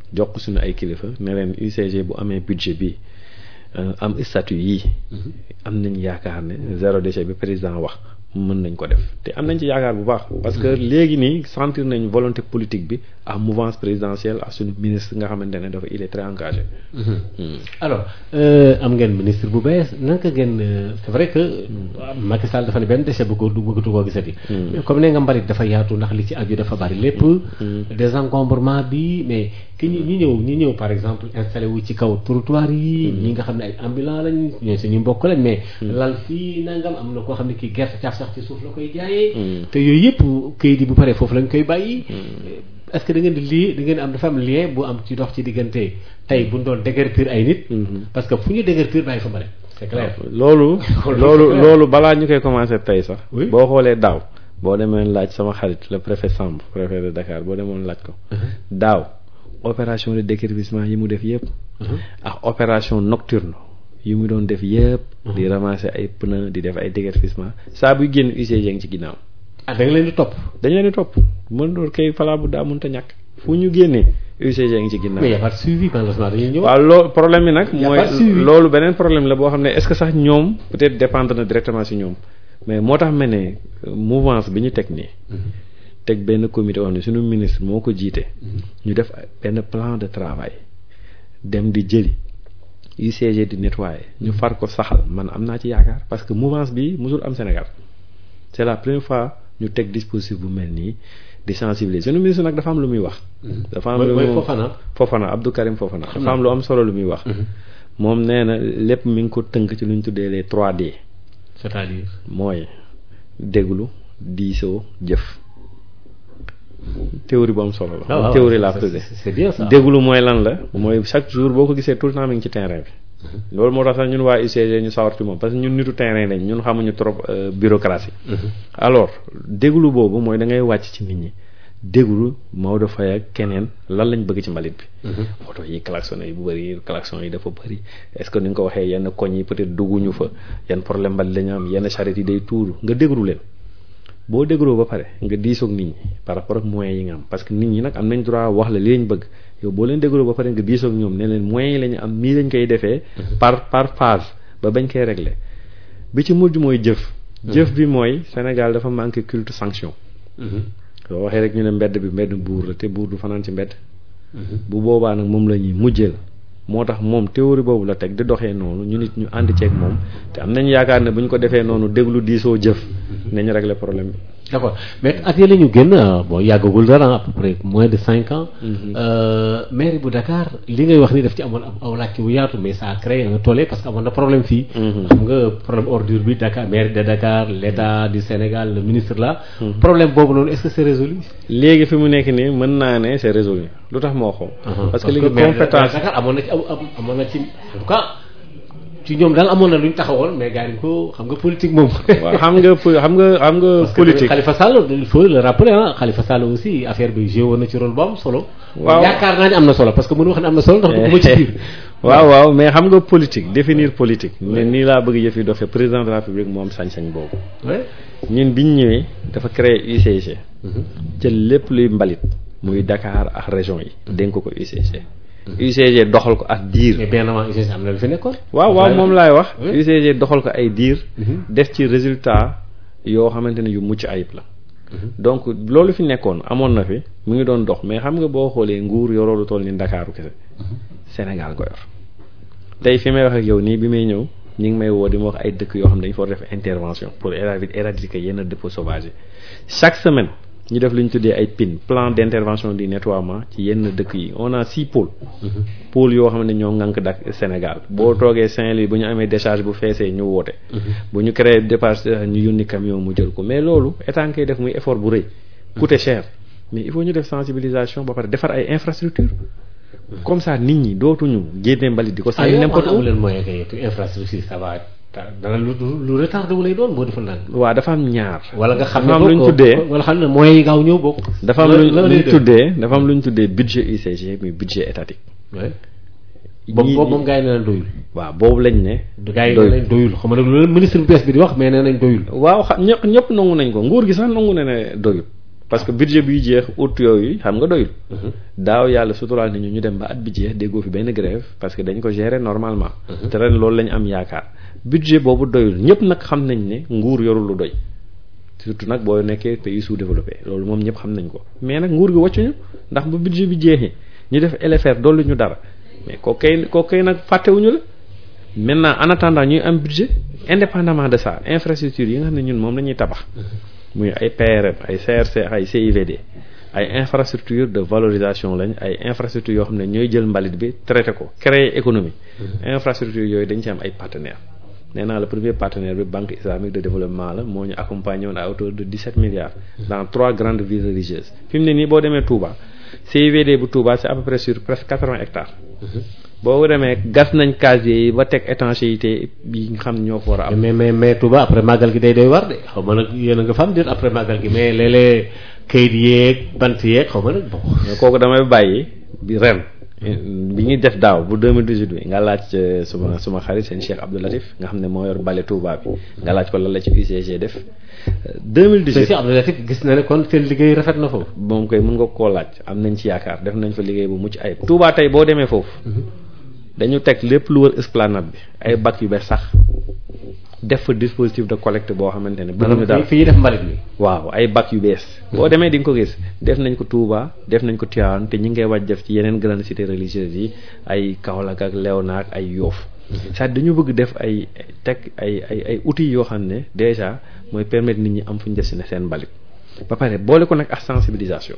jox ko suñu ay kilifa ne leen U C G bu amee budget bi am statut yii am nañ yaakaar ne zéro déchet bi président wax mën nañ ko def te am nañ ci yaakaar bu baax parce que léegi nii sentir nañ volonté politique bi à mouvance présidentielle ak suñu ministre nga xamante ne dafa il est très engagé. alors am ngeen ministre bu bees naka ngeen c'est vrai que Macky Sall dafa ne benn déchet bu ko du bëggatu koo gisati. mais comme ne nga mbalit dafa yaatu ndax li ci aju dafa bari lépp. désencombrement bi mais ki ñi ñi ñëw ñi ñëw par exemple installé wu ci kaw trottoir yi. ñi nga xam ne ay ambulants lañ ñooy suñu mbokk lañ mais. lal fii nangam am na koo xam ne kii gerte caaf sax ci suuf la koy jaayee. te yooyu yëpp kayit yi bu paree foofu lañ koy bàyyi. est-ce que da ngeen di lii da ngeen am dafa am lien bu am ci dox ci diggante tey bu ñu doon déguerpir ay nit. parce que fu ñu déguerpir bàyyi fa mbalit. c'est clair loolu. loolu loolu balaa ñu koy commencer tey sax. boo xoolee daaw. boo demee laaj sama xarit le préfet Samb préfet de Dakar boo demoon laaj ko. daaw opération de déguerpissement yi mu def yëpp. ak opération nocturne yi mu doon def yëpp. di ramasser ay pneus di def ay déguerpissement saa buy génn U C G ngi ci ginnaaw. ah da nga leen di topp. dañ leen di topp mën doon kay falaa bu daa mënta ñàkk fu ñu génnee U C G ngi ci ginnaaw. mais y a pas de suivi malheureusement dañuy ñëw. waaw loolu problème bi nag. mooy loolu beneen problème la boo xam ne est-ce que sax ñoom peut-être dépendre na directement ci ñoom mais moo tax ma ne mouvance bi ñu teg nii. teg benn comité wax ne suñu ministre moo ko jiite. ñu def benn plan de travail dem di jëli U C G di nettoyer ñu far ko saxal man am naa ci yaakaar parce que mouvance bi musul am Sénégal c'est la première fois ñu teg dispositif bu mel nii di sensibiliser suñu ministre nag dafa am lu muy wax. dafa am lu muy Fofana. Fofana Abdou Karim Fofana. dafa am lu am solo lu muy wax. moom nee na lépp mi ngi ko tënk ci lu ñu tuddee les trois D. c'est-à-dire. mooy déglu diisoo jëf. théorie bu am solo la. waaw théorie laa tuddee. c'est bien ça. déglu mooy lan la. mooy chaque jour boo ko gisee tout le temps mi ngi ci terrain bi. loolu moo tax sax ñun waa U C G ñu sawar ci moom parce que ñun nitu terrain lañ ñun xamuñu trop bureaucratie. alors déglu boobu mooy da ngay wàcc ci nit ñi déglu Maodo Faye ak keneen lan lañ bëgg ci mbalit bi. oto yi klaxon yi bu bëri klaxon yi dafa bëri est-ce que ni nga ko waxee yenn koñ yi peut-être dugguñu fa yenn problème mbalit la ñu am yenn charrette yi day tuuru nga déglu leen. boo dégloo ba pare nga diisoog nit ñi par rapport ak moyens yi nga am parce que nit ñi nag am nañ droit wax la li lañ bëgg yow boo leen dégloo ba pare nga diisoog ñoom ne leen moyens yi la ñu am nii lañ koy defee. par par phase ba bañ koy régler bi ci mujj mooy jëf. jëf bi mooy Sénégal dafa manqué culte sanction. soo waxee rek ñu ne mbedd bi mbedd buur la te buur du fanaan ci mbedd. bu boobaa nag moom la ñuy mujjeel moo tax moom théorie boobu la teg di doxee noonu ñu nit ñu ànd ceeg moom te am nañ yaakaar ne bu ñu ko defee noonu déglu diisoo jëf nañu régler problème bi. d'accord mais at yële ñu génn bon yàggagul dara à peu près moins de cinq ans. mairie bu Dakar li ngay wax ni daf ci amoon aw laaj bu yaatu mais ça a créé un tollé parce que amoon na problème fii. xam nga problème ordure bi Dakar mairie de Dakar l'État du Sénégal le ministre là. problème boobu noonu est-ce que c'est résolu. léegi fi mu nekk nii mën naa ne c'est résolu lu tax moo xaw. parce que léegi compétence Dakar amoon na ci amoon na ci en tout cas. ci ñoom daal amoon na lu ñu taxawoon mais gars yi ko xam nga politique moom. waaw xam nga xam nga xam nga. politique Khalifa Sall il faut le rappeler ah Khalifa Sall aussi affaire bi joué woon na ci rôle bu am solo. waaw yaakaar naa ne am na solo parce que mënu wax ne am na solo ndax du ko ci biir. waaw waaw mais xam nga politique définir politique. ne nii laa bëgg yëf yi doxee président de la République moo am sañ-sañ boobu. ñun biñ ñëwee dafa créer U C G. jël lépp luy mbalit muy Dakar ak région yi. dénk ko U C G. U C G doxal ko ak diir. mais bien avant U C G am na lu fi nekkoon. waaw waaw moom laay wax. U C G doxal ko ay diir. def ci résultat yoo xamante ne yu mucc ayib la. donc loolu fi nekkoon amoon na fi mu ngi doon dox mais xam nga boo xoolee nguur yoroo lu toll ni Ndakaaru kese. Sénégal ko yor. tey fi may wax ak yow nii bi may ñëw ñu ngi may woo di ma wax ay dëkk yoo xam ne dañu fa def intervention pour éradiquer yenn dépôts sauvages yi chaque semaine. ñu def lu ñu tuddee ay P I N plan d'intervention du nettoiement ci yenn dëkk yi on a six pôles. pôles yoo xam ne ñoo ŋànk dak Sénégal boo toogee Saint-Louis bu ñu amee décharge bu feesee ñu woote. bu ñu créé dépasse ñu yónni camion mu jël ko mais loolu état nga koy def muy effort bu rëy. coûté cher mais il faut ñu def sensibilisation ba pare defar ay infrastructures. comme ça nit ñi dootuñu génne mbalit di ko. sànni n'importe où ah yow leen moyen kay infrastructure ça va. dana lu lu retardé wu lay doon boo defal naan. waaw dafa am ñaar. wala nga xam ne dafa am lu ñu tuddee wala xam ne moyens yi gaaw ñëw bokk. dafa am lu ñu tuddee dafa am lu ñu tuddee budget U C G muy budget étatique. oui boobu boobu moom gars yi nee nañ doyul. waaw boobu lañ ne. gars yi nee nañ doyul xam nga lu ministre bu bees bi di wax mais nee nañ doyul. waaw xam ñëpp ñëpp nangu nañ ko nguur gi sax nangu na ne doyul parce que budget biy jeex août yooyu xam nga doyul. daaw yàlla suturaal nañu ñu dem ba at bi jeex déggoo fi benn grève parce que dañ ko gérer normalement. te ren loolu la ñu am yaakaar budget boobu doyul ñëpp nag xam nañ ne nguur yorul lu doy surtout nag boo nekkee pays sous-développé loolu moom ñëpp xam nañ ko mais nag nguur gi wàccuñu ndax bu budget bi jeexee ñu def L F R dolli ñu dara mais kooku kay kooku kay nag fàttewuñu la maintenant en attendant ñuy am budget indépendamment de ça infrastructure yi nga xam ne ñun moom la ñuy tabax. muy ay P R M ay C R C ay C I V D ay infrastructure de valorisation lañ ay infrastructure yoo xam ne ñooy jël mbalit bi traité ko créer économie infrastructure yooyu dañ ci am ay partenaires nee naa le premier partenaire bi banque islamique de développement la moo ñu accompagné woon à hauteur de dix-sept milliards dans trois grandes villes religieuses fi mu ne nii boo demee Touba C I V D bu Touba c'est à peu près sur presque quatre-vingts hectares boo demee gas nañ casier yi ba teg étanchéité bi nga xam ñoo fa war a am. mais mais mais Touba après màggal gi day doy war de xaw ma nag yéen a nga fa am déet après màggal gi mais léeg-léeg kayit yeeg bant yeeg xaw ma nag bon. kooku damay bàyyi bi ren bi ñuy def daaw bu deux mille dix-huit bi nga laaj suma suma xarit seen Cheikh Abdou Latif nga xam ne moo yor bale Touba bi nga laaj ko lan la ci U C G def. deux mille dix-huit Cheikh Abdou Latif gis na ne kon seen liggéey rafet na foofu. moom koy mën nga koo laaj am nañ ci yaakaar def nañ fa liggéey bu mucc ayib Touba tey boo demee foofu. dañu teg lépp lu wër esplanade bi ay bac yu bees sax def fa dispositif de collecte boo xamante ne. bëgguñu dara fi ñuy def mbalit mi. waaw ay bac yu bees. boo demee di nga ko gis def nañ ko Touba def nañ ko Tivaouane te ñu ngi koy wàcc def ci yeneen grandes cités religieuses yi ay Kaolack ak Léona ak ay Yoff. c'est-à-dire dañu bëgg def ay teg ay ay ay outils yoo xam ne déjà mooy permettre nit ñi am fu ñu def ne seen mbalit ba pare boole ko nag ak sensibilisation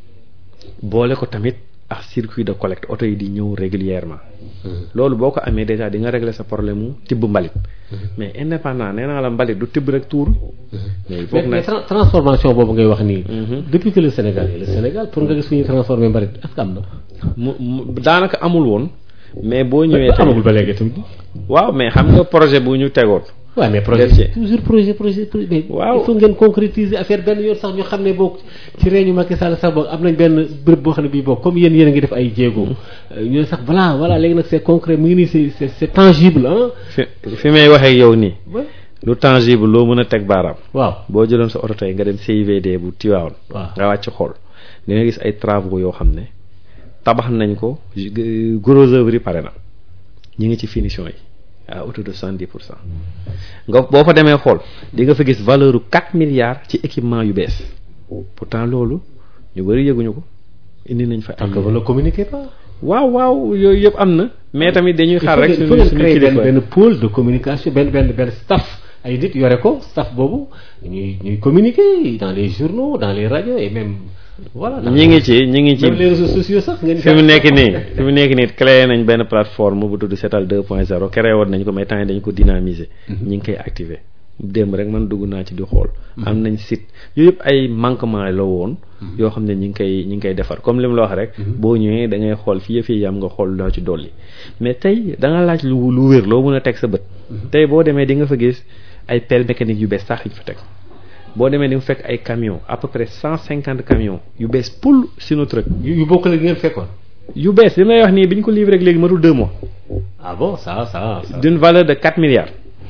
boole ko tamit. ak circuit de collecte oto yi di ñëw régulièrement loolu boo ko amee déjà di nga régler sa problème mu tibb mbalit mais indépendant nee naa la mbalit du tibb rek tuur mais foog na transformation boobu ngay wax nii depuis que le Sénégal le Sénégal pour nga gis fu ñuy transformer mbalit est-ce que am na mu mu daanaka amul woon mais boo ñëwee amagul ba léegi tamit waaw mais xam nga projet bu ñu tegoon waaw mais projet toujours projet projet projet waaw il faut ngeen concrétiser affaire benn yoon sax ñu xam ne boog ci réunion Macky Sall sax boog am nañ benn bërëb boo xam ne bii boog comme yéen yéen a ngi def ay jéego ñu ne sax voilà voilà léegi nag c'est concret mu ngi nii c'est c'est c'est tangible ah. fi fi may waxee yow nii. lu tangible loo mën a teg baaraam. waaw boo jëloon sa oto tey nga dem C I V D bu Tivaouane. waaw nga wàcc xool di nga gis ay travaux yoo xam ne tabax nañ ko gros œuvre yi pare na ñu ngi ci finition yi. à hauteur de soixante-dix pour cent nga boo fa demee xool di nga fa gis valeur u quatre milliards ci équipement yu bees pourtant loolu ñu bari yëguñu ko indi nañ fa. parce que wala communiquer pas. waaw waaw yooyu yëpp am na. mais tamit dañuy xaar rek suñu suñu kilifa benn pôle de communication benn benn benn staff ay nit yore ko staff boobu ñuy ñuy communiquer dans les journaux dans les radios et même. voilà ñi ngi ci ñi ngi ci les réseaux sociaux sax ngeen fi mu nekk nii fi mu nekk nii créé nañ benn plateforme bu tudd Setal deux point zéro créé woon nañ ko mais temps yi dañ ko dynamiser. ñi ngi koy activer démb rek man dugg naa ci di xool. am nañ site yooyu yëpp ay manquement la woon. yoo xam ne ñi ngi koy ñi ngi koy defar comme li mu la wax rek. boo ñëwee da ngay xool fii fii yam nga xool loo ci dolli mais tey da nga laaj lu lu wér loo mën a teg sa bët. tey boo demee di nga fa gis ay pelle mécanique yu bees sax yi fa teg. boo demee di nga fekk ay camions à peu près cent cinquante camions yu bees poul Sinotruk. yu yu bokk la ngeen fekkoon. yu bees li may wax nii bi ñu ko livré rek léegi matul deux mois. ah bon ça ça ça. d'une valeur de quatre milliards.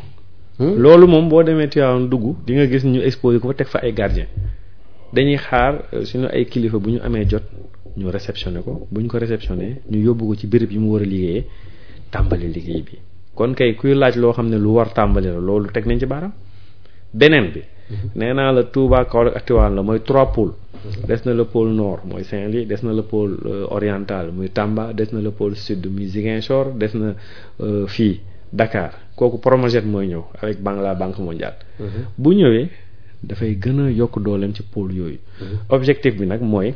loolu moom boo demee Tivaouane dugg di nga gis ñu exposé ko fa teg fa ay gardiens dañuy xaar suñu ay kilifa bu ñu amee jot ñu réceptionné ko bu ñu ko réceptionné ñu yóbbu ko ci béréb yi mu war a liggéeyee tàmbali liggéey bi kon kay kuy laaj loo xam ne lu war tàmbali la loolu teg nañ ci baaraam beneen bi. nee naa la Touba Kaolack ak Tivaouane la mooy trois pôles. des na le pôle nord mooy Saint-Louis des na le pôle oriental muy Tamba des na le pôle sud muy Ziguinchor des na fii Dakar kooku Promojet mooy ñëw avec banque la Banque mondiale. bu ñëwee dafay gën a yokk dooleem ci pôle yooyu. objectif bi nag mooy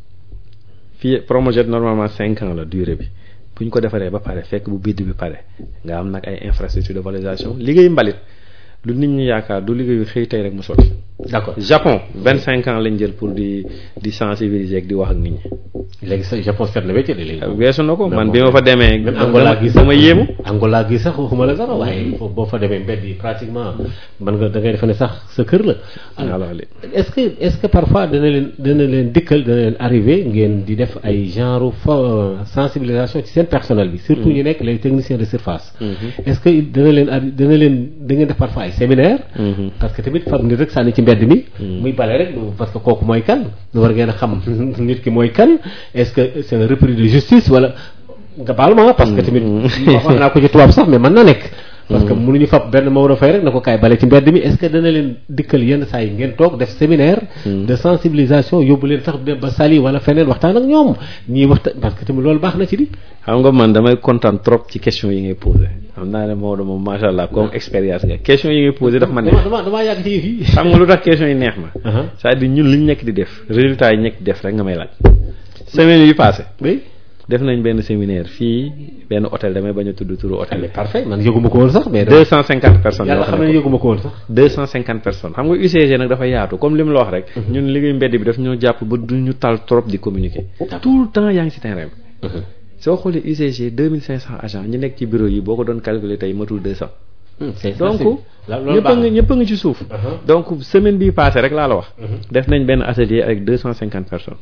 fii Promojet normalement cinq ans la durée bi bu ñu ko defaree ba pare fekk bu bidd bi pare nga am nag ay infrastructures de valorisation liggéey mbalit. lu nit ñi yaakaar du liggéeyu xëy tey rek mu sotti. d'accord Japon vingt cinq ans lañ jël pour di di sensibiliser ak di wax ak nit ñi. léegi sax Japon seet na wecc de léegi. weesu na ko man bi ma fa demee. même Angola gi sax dama yéemu. Angola gi sax waxuma la sax waaye foofu boo fa demee mbedd yi pratiquement mën nga da ngay defe ne sax sa kër la. alors est-ce que est-ce que parfois dana leen dana leen dikkal dana leen arrivé ngeen di def ay genre sensibilisation ci seen personnel bi. surtout ñu nekk les techniciens de surface. est-ce que dana leen ari dana leen da ngeen def parfois ay séminaire. parce que tamit fab nit rek sànni ci mbedd mi. muy bale rek parce que kooku mooy kan lu war ngeen a xam nit ki mooy kan est-ce que c'est un repris de justice wala nga baal ma parce que tamit wax naa ko ci tubaab sax mais mën na nekk parce que mënuñu fab benn Maodo Faye rek na ko kaay bale ci mbedd mi est-ce que dana leen dikkal yenn saa yi ngeen toog def séminaire de sensibilisation yóbbu leen sax ba Saly wala feneen waxtaan ak ñoom ñii waxtaan parce que tamit loolu baax na ci di xam nga man damay kontaan trop ci question yi ngay posé xam naa ne Maodo moom macha allah comme expérience nga question yi ngay posé daf ma neex dama damaa yàgg ci yëf yi xam nga lu tax question yi neex ma c'est-à-dire ñun li ñu nekk di def résultat yi nekk di def rek nga may laaj semaine yi passé oui def nañ benn séminaire fii benn hôtel damay bañ a tudd turu hôtel. mais parfait man yëguma ko woon sax. mais deux cent cinquante personnes. yàlla xam ne yëguma ko woon sax. deux cent cinquante personnes xam nga U C G nag dafa yaatu comme li mu la wax rek. ñun liggéey mbedd bi daf ñoo jàpp ba du ñu tal trop di communiquer. tout le temps yaa ngi ci terrain bi. soo xoolee U C G deux mille cinq cents agents ñi nekk ci bureau yi boo ko doon calculer tey matul deux cents. donc ñëpp a nga ñëpp a nga ci suuf. donc semaine bii passé rek laa la wax. def nañ benn atelier avec deux cent cinquante personnes.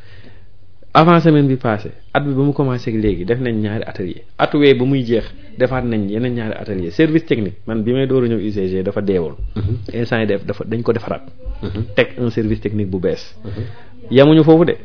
avant semaine bi passé at bi ba mu commencé léegi def nañ ñaari atelier atelier ba muy jeex defaat nañ yeneen ñaari atelier service technique man bi may door a ñëw U C G dafa deewoon instant yi def dafa dañ ko defaraat teg un service technique bu bees yamuñu foofu de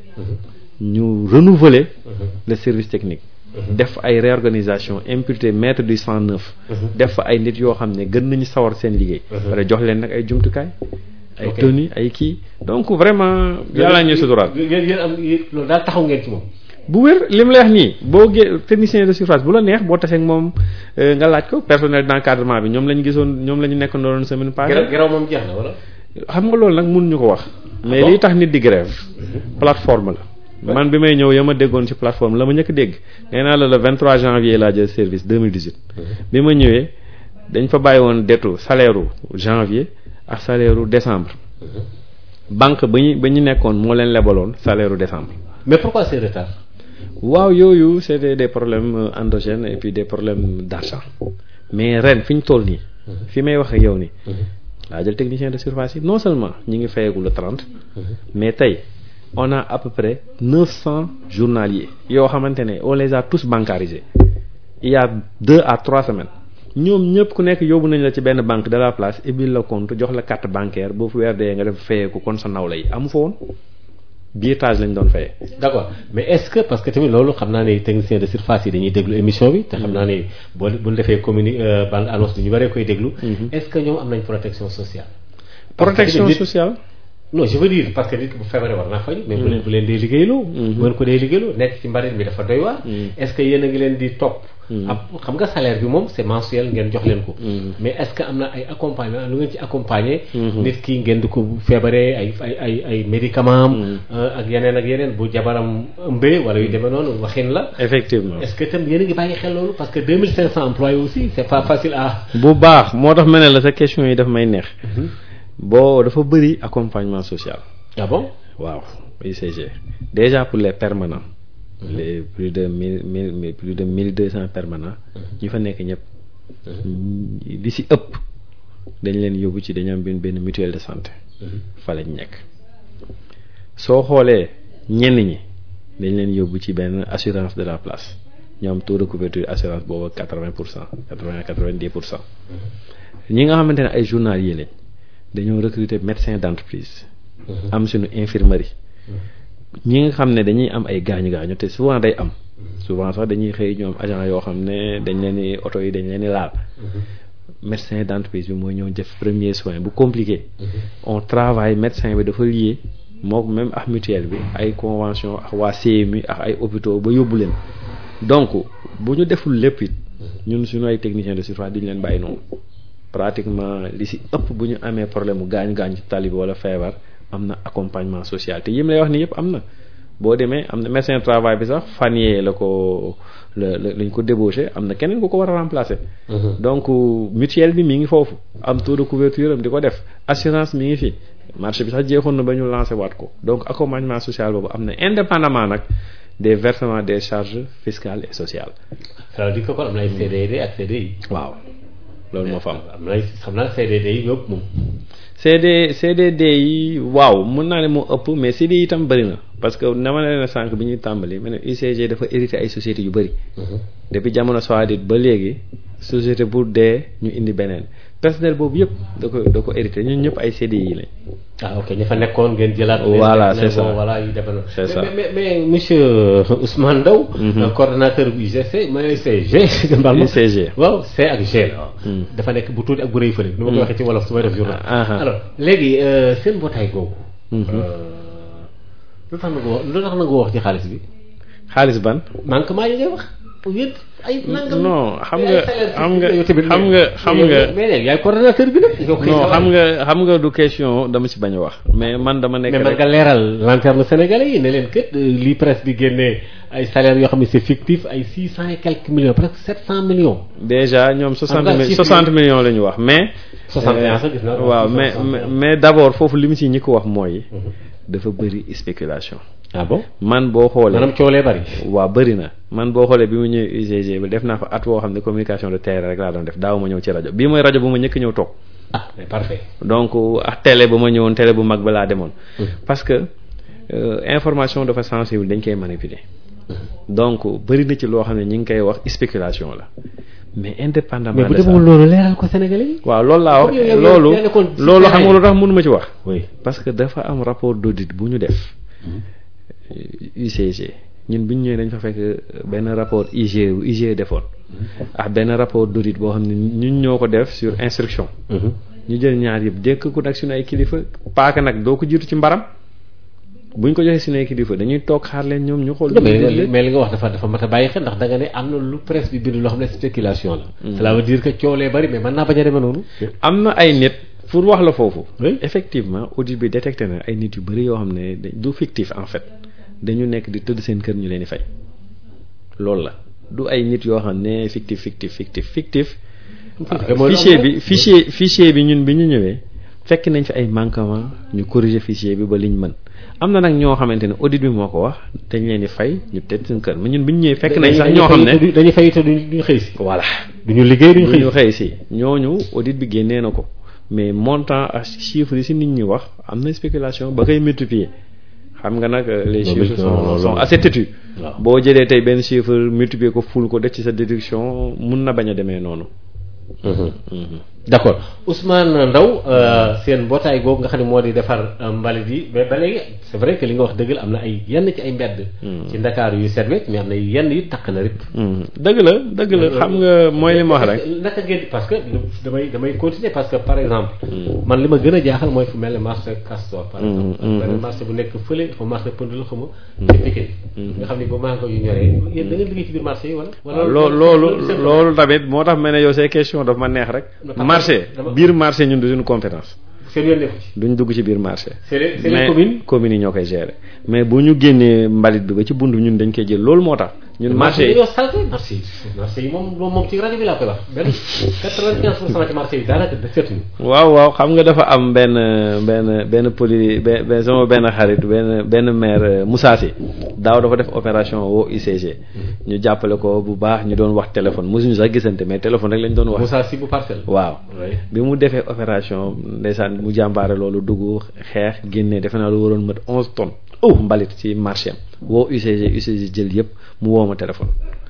ñu renouveler le service technique def ay réorganisation imputé maître du cent neuf def fa ay nit yoo xam ne gën nañu sawar seen liggéey pare jox leen nag ay jumtukaay ay tenue ay kii donc vraiment yàlla ñuy suturaal. yéen yéen am loolu daal taxaw ngeen ci moom. bu wér li mu lay wax nii boo gé technicien de surface bu la neex boo tasee ak moom nga laaj ko personnel d'encadrement bi ñoom la ñu gisoon ñoom la ñu nekk doon semaine passée. grève grève moom jeex na wala. xam nga loolu nag mënuñu ko wax. mais liy tax nit di grève plateforme la. man bi may ñëw ya ma déggoon ci plateforme la ma njëkk dégg nee naa la le vingt-trois janvier laa jël service deux mille dix-huit. bi ma ñëwee dañ fa bàyyi woon dettu salaire u janvier. ak salaire u décembre. banque ba ñu ba ñu nekkoon moo leen lebaloon salaire u décembre. mais pourquoi ces retards. waaw yooyu c'était des problèmes endogènes et puis des problèmes d'argent mais ren fi ñu toll nii. fi may wax ak yow nii. laa jël technicien de surface yi non seulement ñi ngi fayeeku le trente. mais tey on a à peu près neuf cents journaliers yoo xamante ne on les a tous bancarisés il y a deux à trois semaines. ñoom ñëpp ku nekk yóbbu nañ la ci benn banque de la place ibil la compte jox la carte bancaire boo fu weer dee nga def fayeeku kon sa naw lay amu fa woon biirtage lañ doon fayee. d'accord mais est-ce que parce que tamit loolu xam naa ne technicien de surface yi dañuy déglu émission bi te xam naa ne boo bu ñu defee communi bande annonce bi ñu waree koy déglu. est-ce que ñoom am nañ protection sociale. protection sociale. non je veux dire parce que nit ki bu feebaree war naa faju mais bu leen bu leen dee liggéeyloo. bu leen ko dee liggéeyloo nekk ci mbarit mi dafa doy waar. est-ce que yéen a ngi leen di topp. am xam nga salaire bi moom c'est mensuel ngeen jox leen ko. mais est-ce que am na ay accompagnement lu ngeen ci accompagner. nit ki ngeen di ko feebaree ay ay ay ay médicaments am. ak yeneen ak yeneen bu jabaram ëmbee wala yu demee noonu waxin la. effectivement est-ce que tam yéen a ngi bàyyi xel loolu parce que deux mille cinq cents employés aussi c'est pas facile à. bu baax moo tax ma ne la sa question yi daf may neex. boo dafa bëri accompagnement social. ah bon waaw U C G déjà pour les permanents. Mm-hmm. les plus de mille mille plus de mille deux cents permanents. ñi fa nekk ñëpp. li ci ëpp dañ leen yóbbu ci dañu am benn benn mutuelle de santé. fa lañ nekk soo xoolee ñenn ñi dañ leen yóbbu ci benn assurance de la place ñu am taux de couverture assurance boobu quatre-vingts pour cent quatre-vingts quatre-vingt-dix pour cent ñi nga xamante ne ay journaliers lañ. dañoo recruter médecin d'entreprise. am suñu infirmerie. ñi nga xam ne dañuy am ay gaañu gaañu te souvent day am. souvent sax dañuy xëy ñoom agent yoo xam ne dañ leen di oto yi dañ leen di laal. médecin d'entreprise bi mooy ñëw def premier soin bu compliqué. on travaille médecin bi dafa lié mook même ak mutuelle bi ay convention ak waa C M U ak ay hôpitaux ba yóbbu leen donc bu ñu deful lépp it ñun suñu ay techniciens de surface duñu leen bàyyi noonu. pratiquement li ci ëpp bu ñu amee problème mu gaañ-gaañ ci tali bi wala feebar am na accompagnement social te yim lay wax ni yëpp am na boo demee am na médecin travail bi sax fan yee la ko la la lañ ko débauché am na keneen ku ko war a remplacer. donc mutuelle bi mi ngi foofu am taux de couverture am di ko def assurance mi ngi fi marché bi sax jeexoon na ba ñu lancé waat ko donc accompagnement social boobu am na indépendamment nag des versements des charges fiscales et sociales. ça veut dire que kon am na ay C D D ak C D I. waaw loolu moo fa am. am na ay xam naa C D D yi yëpp moom. C D C D D yi waaw mën naa ne moo ëpp mais C D I itam bëri na parce que dama ne la sànq bi ñuy tàmbali ma ne U C G dafa hérité ay sociétés yu bëri. depuis jamono Sowadit ba léegi société bu dee ñu indi beneen personnel boobu yëpp da ko da ko hérité ñun ñëpp ay C D I lañ. ah ok ña fa nekkoon ngeen jëlaat. voilà c'est ça voilà yu defal. c'est ça mais mais mais monsieur Ousmane Ndao. coordonnateur bu U G C mooy C G. U C G waaw C ak G la waaw. dafa nekk bu tuuti ak bu rëy fële. nu ma ko waxee ci wolof su may def journal. alors léegi seen mbootaay googu. lu tax na ko wax lu tax na ko wax ci xaalis bi. xaalis ban. manquement yi ngay wax. yéen ay nangam. non xam nga xam nga xam nga xam nga. mais léegi yaay coordonnateur bi nag. non xam nga xam nga du question dama ci bañ a wax mais man dama nekk. mais man nga leeral lanterne sénégalais yi ne leen kët lii presse bi génnee ay salaires yoo xam ne c'est fictif ay six cent et quelques millions presque sept cent millions. déjà ñoom soixante mille soixante millions la ñu wax mais. soixante et un sax gis naa waaw mais mais d'abord foofu li mu ci ñi ko wax mooy. dafa bëri spéculation. ah bon man boo xoolee maanaam coow lee bëri. waaw bëri na man boo xoolee bi mu ñëwee U C G bi def naa fa at woo xam ne communication de terrain rek laa doon def daaw ma ñëw ci rajo bii mooy rajo bu ma ñëkk ñëw toog. ah mais parfait. donc ak télé ba ma ñëwoon télé bu mag ba laa demoon. parce que euh, information dafa sensible dañ koy manipuler. donc bëri na ci loo xam ne ñi ngi koy wax spéculation la mais indépendamment de ça. mais bu demul loolu leeral ko Sénégalais yi. waaw loolu laa wax loolu loolu xam nga lu tax mënu ma ci wax. oui parce que dafa am rapport d'audit bu ñu def. U C G ñun bi ñu ñëwee dañ fa fekk benn rapport I G E I G E defoon ak benn rapport d'audit boo xam ne ñun ñoo ko def sur instruction. ñu jël ñaar yëpp dénk ko nag suñu ay kilifa paaka nag doo ko jiitu ci mbaram buñ ko joxee suñu ay kilifa dañuy toog xaar leen ñoom ñu xool. mais mais li nga wax dafa dafa mat a bàyyi xel ndax da nga ne am na lu presse bi bind loo xam ne spéculation la. cela veut dire que coow lee bari mais mën naa bañ a demee noonu. am na ay nit pour wax la foofu. effectivement audit bi détecté na ay nit yu bari yoo xam ne du fictif en fait. dañu nekk di tëdd seen kër ñu leen di fay loolu la du ay nit yoo xam ne fictif fictif fictif fictif fichier bi fichier fichier bi ñun bi ñu ñëwee fekk nañ fi ay manquements ñu corriger fichier bi ba liñ mën am na nag ñoo xamante ne audit bi moo ko wax dañ leen di fay ñu tëdd seen kër mais ñun bi ñu ñëwee fekk nañ sax ñoo xam ne dañuy fay te duñu xëy si. voilà duñu liggéey duñu xëy si ñooñu audit bi génnee na ko mais montant ak chiffres yi si nit ñi wax am na spéculation ba koy multiplier. xam nga nag les chiffres sont sont assez têtus. boo jëlee tey benn chiffre multiplier ko ful ko def ci sa déduction mun na bañ a demee noonu. d'accord Ousmane Ndao seen mbootaay googu nga xam ne moo di defar mbalit yi mais ba léegi c'est vrai que li nga wax dëgg la am na ay yenn ci ay mbedd. ci Ndakaaru yu set mais am na yenn yi takk na rek. dëgg la dëgg la xam nga mooy li ma wax rek. naka ngeen parce que damay damay continuer parce que par exemple. man li ma gën a jaaxal mooy fu mel ne marché Castor. par exemple benn marché bu nekk fële dafa marché pënd la xama ci Pikine nga xam ne bu mango yu ñoree yéen da ngeen liggéey ci biir marché yi wala. wala loolu loolu tamit moo tax ma ne yow say question dafa ma neex rek. marché biir marché ñun du suñu compétence. seen yoon nekku ci. duñ dugg ci biir marché. c'est les c'est les communes mais communes yi ñoo koy gérer mais bu ñu génnee mbalit bi ba ci buntu ñun dañ koy jël loolu moo tax. ñun marché yi marché yi marché yi marché yi moom moom ci rajo bi laa koy wax benn quatre-vingt-quinze pour cent ci marché yi daanaka seetuñu. waaw waaw xam nga dafa am benn benn benn poli benn sama benn xarit benn benn maire Moussa Sy daaw dafa def opération woo U C G. ñu jàppale ko bu baax ñu doon wax téléphone mosuñu sax gisante mais téléphone rek lañ doon wax. Moussa Sy bu Parcelles. waaw bi mu defee opération ndeysaan mu jàmbaare loolu dugg xeex génne defe naa lu waroon mat onze tonnes. oh mbalit ci marché am woo U C G U C G jël yëpp mu woo ma téléphone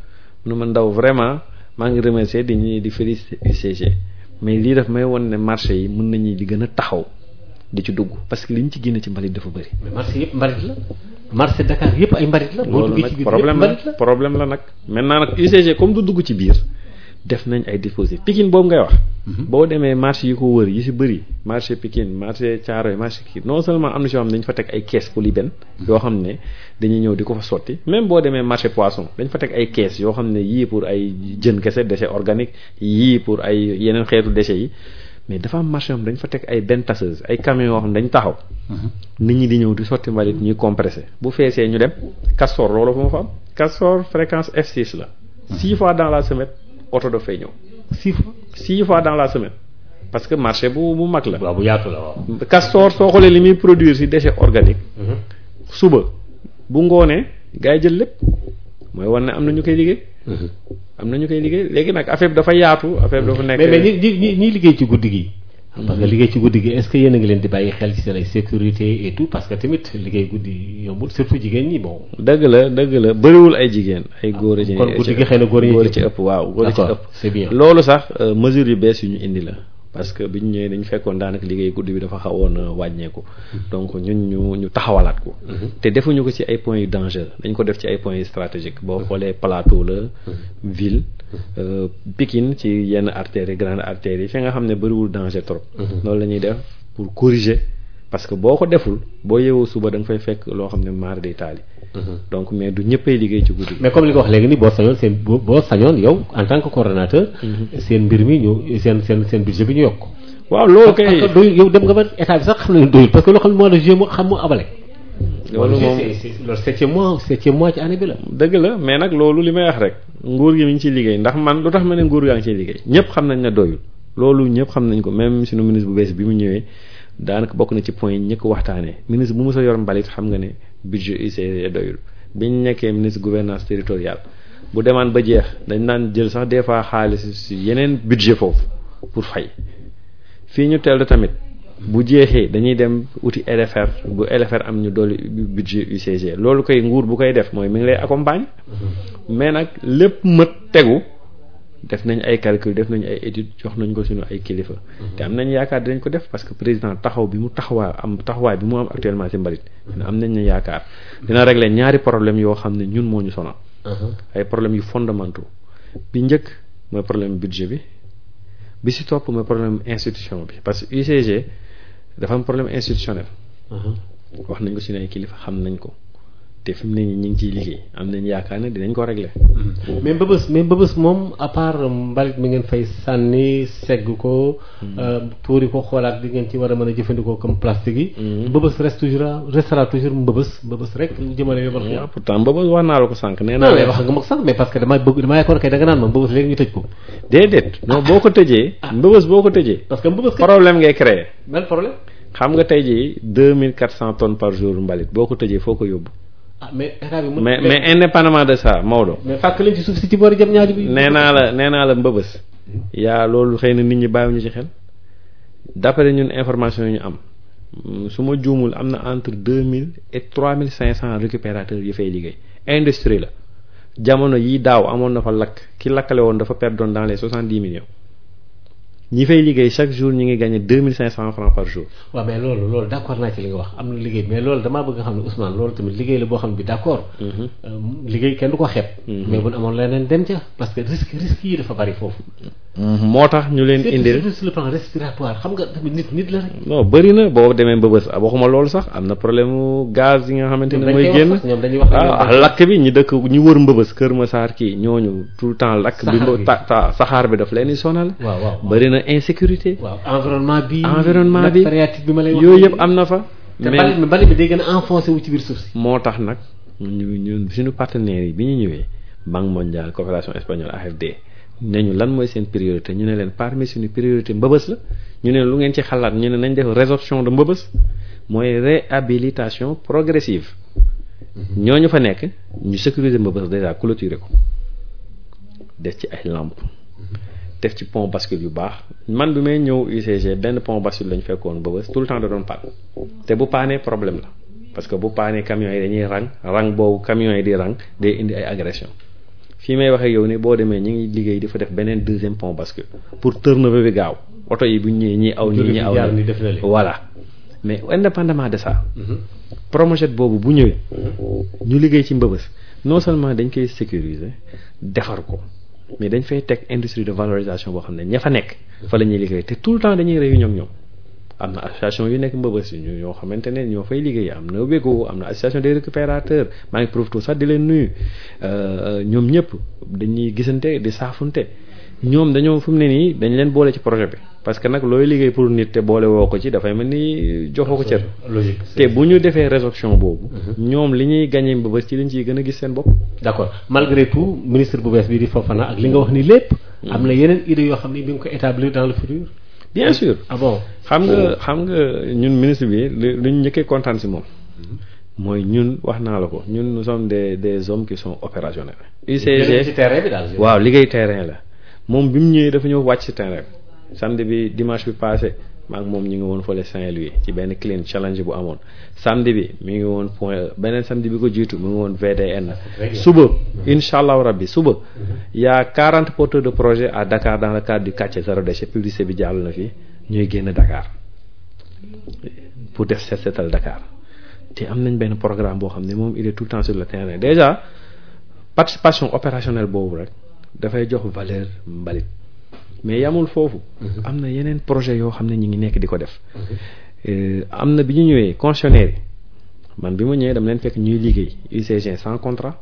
nu ma Ndaw vraiment maa ngi remercier di ñuy di féliciter U C G mais lii daf may won ne marché yi mën nañu di gën a taxaw di ci dugg parce que li ñu ci génne ci mbalit dafa bëri. mais marché yëpp mbalit la marché Dakar yëpp ay mbalit la. loolu nag problème la problème la nag maintenant nag U C G comme du dugg ci biir def nañ ay dispositifs Pikine boobu ngay wax. boo demee marché yi ko wër yi ci bëri marché Pikine marché Thiaroye marché kii non seulement am na si yoo xam ne dañ fa teg ay caisse polybène yoo xam ne dañuy ñëw di ko fa sotti même boo demee marché poisson dañ fa teg ay caisse yoo xam ne yii pour ay jën kese déchets organiques yii pour ay yeneen xeetu déchets yi mais dafa am marché yoo xam dañ fa teg ay bennes tasseuses ay camions yoo xam ne dañ taxaw nit ñi di ñëw di sotti mbalit ñuy compressé bu feesee ñu dem Castor loolu fa ma fa am Castor fréquence F six la six fois dans la semaine oto daf fay ñëw six fois six fois dans la semaine parce que marché bu bu mag la. waaw bu yaatu la waaw. Castor soo xoolee li muy produire ci déchet organique. suba bu ngoonee gars yi jël lépp mooy war ne am na ñu koy liggéey. am na ñu koy liggéey léegi nag affaire bi dafa yaatu affaire bi dafa nekk. mais mais ñi ñi ñi liggéey ci guddi gi. parce que liggéey ci guddi gi est-ce que yéen a ngi leen di bàyyi xel ci seen ay sécurité et tout parce que tamit liggéey guddi yombul surtout jigéen ñi bon. dëgg la dëgg la bëriwul ay jigéen ay góor a ci. kon guddi gi xëy na góor góor ci ëpp waaw góor ci ëpp. c'est bien loolu sax mesures yu bees yu ñu indi la. parce que biñ ñëwee dañu fekkoon daanaka liggéey guddi bi dafa xawoon wàññeeku donc ñun ñu ñu taxawalaat ko te defuñu ko ci ay points yu danger dañ ko def ci ay points yu stratégiques boo xoolee plateau la ville Pikine ci yenn artères yi grandes artères yi fi nga xam ne bëriwul danger trop loolu la ñuy def pour corriger parce que boo ko deful boo yeewoo suba da nga fay fekk loo xam ne maar day taali donc mais du ñëppay liggéey ci guddi. mais comme li nga wax léegi ni boo sañoon seen boo sañoon yow en tant que coordonnateur. seen mbir mi ñu seen seen seen budget bi ñu yokk. waaw loolu kay parce que doyul yow dem nga ba état bi sax xam nañu doyul parce que loo xam ne mois de juillet moo xam mu abale. loolu moom loolu septième mois septième mois ci année bi la. dëgg la mais nag loolu li may wax rek nguur gi mi ngi ciy liggéey ndax man lu tax ma ne nguur gaa ngi ciy liggéey ñëpp xam nañ ne doyul loolu ñëpp xam nañ ko même suñu ministre bu bees bi mu ñëwee daanaka bokk na ci point yi ñëkk waxtaanee ministre bu mos a yor mbalit xam nga ne budget U C G doyul biñ nekkee ministre gouvernance territoriale bu demaan ba jeex dañ naan jël sax des fois xaalis si yeneen budget foofu pour fay fii ñu teel tamit bu jeexee dañuy dem uti L F R bu L F R am ñu dolli budget U C G loolu koy nguur bu koy def mooy mi ngi lay accompagne mais nag lépp mët tegu def nañ ay calcul def nañ ay études jox nañ ko suñu ay kilifa te am nañ yaakaar dinañ ko def parce que président taxaw bi mu taxawaa am taxawaay bi mu am actuellement ci mbalit am nañ ne yaakaar dina régler ñaari problème yoo xam ne ñun moo ñu sonal ay problèmes yu fondamentaux bi njëkk mooy problème budget bi bi ci topp mooy problème institution bi parce que U C G dafa am problème institutionnel wax nañ ko suñu ay kilifa xam nañ ko te fi mu ne ñu ngi ciy liggéey am nañ yaakaar ne dinañ ko régler. mais mbëbës mais mbëbës moom à part mbalit mi ngeen fay sànni segg ko. tuuri ko xoolaat di ngeen ci war a mën a jëfandikoo comme plastique yi. mbëbës reste toujours restera toujours mbëbës mbëbës rek jëmale yombal xëy na. pourtant mbëbës wax naa la ko sànq. nee naa la wax nga ma ko sànq mais parce que damay bëgg damay yaakaar kay da nga naan ma mbëbës léegi ñu tëj ko. déedéet non boo ko tëjee. mbëbës boo ko tëjee. parce que mbëbës problème ngay créer. ban problème. xam nga tey jii deux mille quatre cent tonnes par jour mbalit boo ko tëjee foo ko yóbbu. ah mais état bi mën mais mais indépendamment de ça Maodo. mais fàkk lañ ci suuf si ci boori jëm ñaari bi. nee naa la nee naa la mbëbës. yaa loolu xëy na nit ñi bàyyiwuñu ci xel. d'après ñun information yi ñu am su ma juumul am na entre deux mille et trois mille cinq cent récupérateurs yi fay liggéey. industrie la jamono yi daaw amoon na fa lakk ki lakkale woon dafa perdre dans les soixante-dix millions. ñi fay liggéey chaque jour ñi ngi gagné deux mille cinq cents francs par jour. waaw mais loolu loolu d'accord naa ci li nga wax am na liggéey mais loolu damaa bëgg nga xam ne Ousmane loolu tamit liggéey la boo xam ne bi d'accord. liggéey kenn du ko xeeb. mais bu amoon leneen dem ca parce que risque risque yi dafa bari foofu. moo tax ñu leen indil sur le plan respiratoire xam nga tamit nit nit la rek. non bëri na boo demee Mbëbës waxuma loolu sax am na problème mu gaz yi nga xamante ne mooy génn. ñoom dañuy wax ah lakk bi ñu dëkk ñu wër Mbëbës Kër Massar kii ñooñu tout le temps lakk bi ta saxaar bi daf leen di sonal. waaw waaw bëri na insécurité. waaw environnement bi environnement bi bi ma lay wax yooyu yëpp am na fa. te mbalit mi mbalit mi day gën a enfoncé wu ci biir suuf si. moo tax nag ñu ñun suñu partenaires yi bi ñu ñëwee Banque mondiale coopération espagnole A F D ne ñu lan mooy seen priorité ñu ne leen parmi suñu priorité mbëbës la ñu ne lu ngeen ci xalaat ñu ne nañ def résorption de mbëbës mooy réhabilitation progressive. ñooñu fa nekk ñu sécuriser mbëbës déjà clôturer ko def ci ay lampes. def ci pont bascule yu baax man bi may ñëw U C G benn pont bascule lañu fekkoon Mbëbës tout le temps da doon panne te bu paanee problème la parce que bu paanee camions yi dañuy rang rang boobu camions yi di rang day indi ay agression fii may waxee yow ni boo demee ñi ngi liggéey di fa def beneen deuxième pont bascule pour turnover bi gaaw oto yi bu ñëwee ñii aw ñii ñii aw voilà mais indépendamment de ça projet boobu bu ñëwee ñu liggéey ci Mbëbës non seulement dañ koy sécuriser defar ko mais dañ fay teg industrie de valorisation boo xam ne ña fa nekk fa la ñuy liggéey te tout le temps dañuy réunion ak ñoom am na association yu nekk Mbëbës yi ñoo xamante ne ñoo fay liggéey am na Wego am na association des récupérateurs maa ngi profité sax di leen nuyu ñoom ñëpp dañuy gisante di saafunte ñoom dañoo fi mu ne nii dañ leen boole ci projet bi parce que nag looy liggéey pour nit te boole woo ko ci dafay mel ni joxoo ko cër. logique te bu ñu defee résorption boobu. ñoom li ñuy gagné Mbëbës ci lañ ciy gën a gis seen bopp. d'accord malgré tout ministre bu bees bii di Fofana ak li nga wax ni lépp. am na yeneen idées yoo xam ne bi nga ko établir dans le futur. bien sûr ah bon xam nga xam nga ñun ministre bi lu ñu njëkkee kontaan si moom. mooy ñun wax naa la ko ñun nous sommes des des hommes qui sont opérationnels. U C G ci terrain bi daal. waaw liggéey terrain la moom bi mu ñëwee dafa ñëw wàcc ci terrain bi samedi bi dimanche bi passé maak moom ñu ngi woon fële Saint-Louis ci benn clean challenge bu amoon samedi bi mi ngi woon point beneen samedi bi ko jiitu mi ngi woon V D N. suba incha allahu rabbi suba y a quarante porteurs de projet à Dakar dans le cadre du quartier zéro déchet publicité bi jàll na fi ñuy génn Dakar pour def set setal Dakar te am nañ benn programme boo xam ne moom il est tout le temps sur le terrain déjà participation opérationnelle boobu rek dafay jox valeur mbalit. mais yamul foofu. am na yeneen projet yoo xam ne ñu ngi nekk di ko def. am na bi ñu ñëwee concessionnaire yi man bi ma ñëwee dama leen fekk ñuy liggéey U C G sans contrat.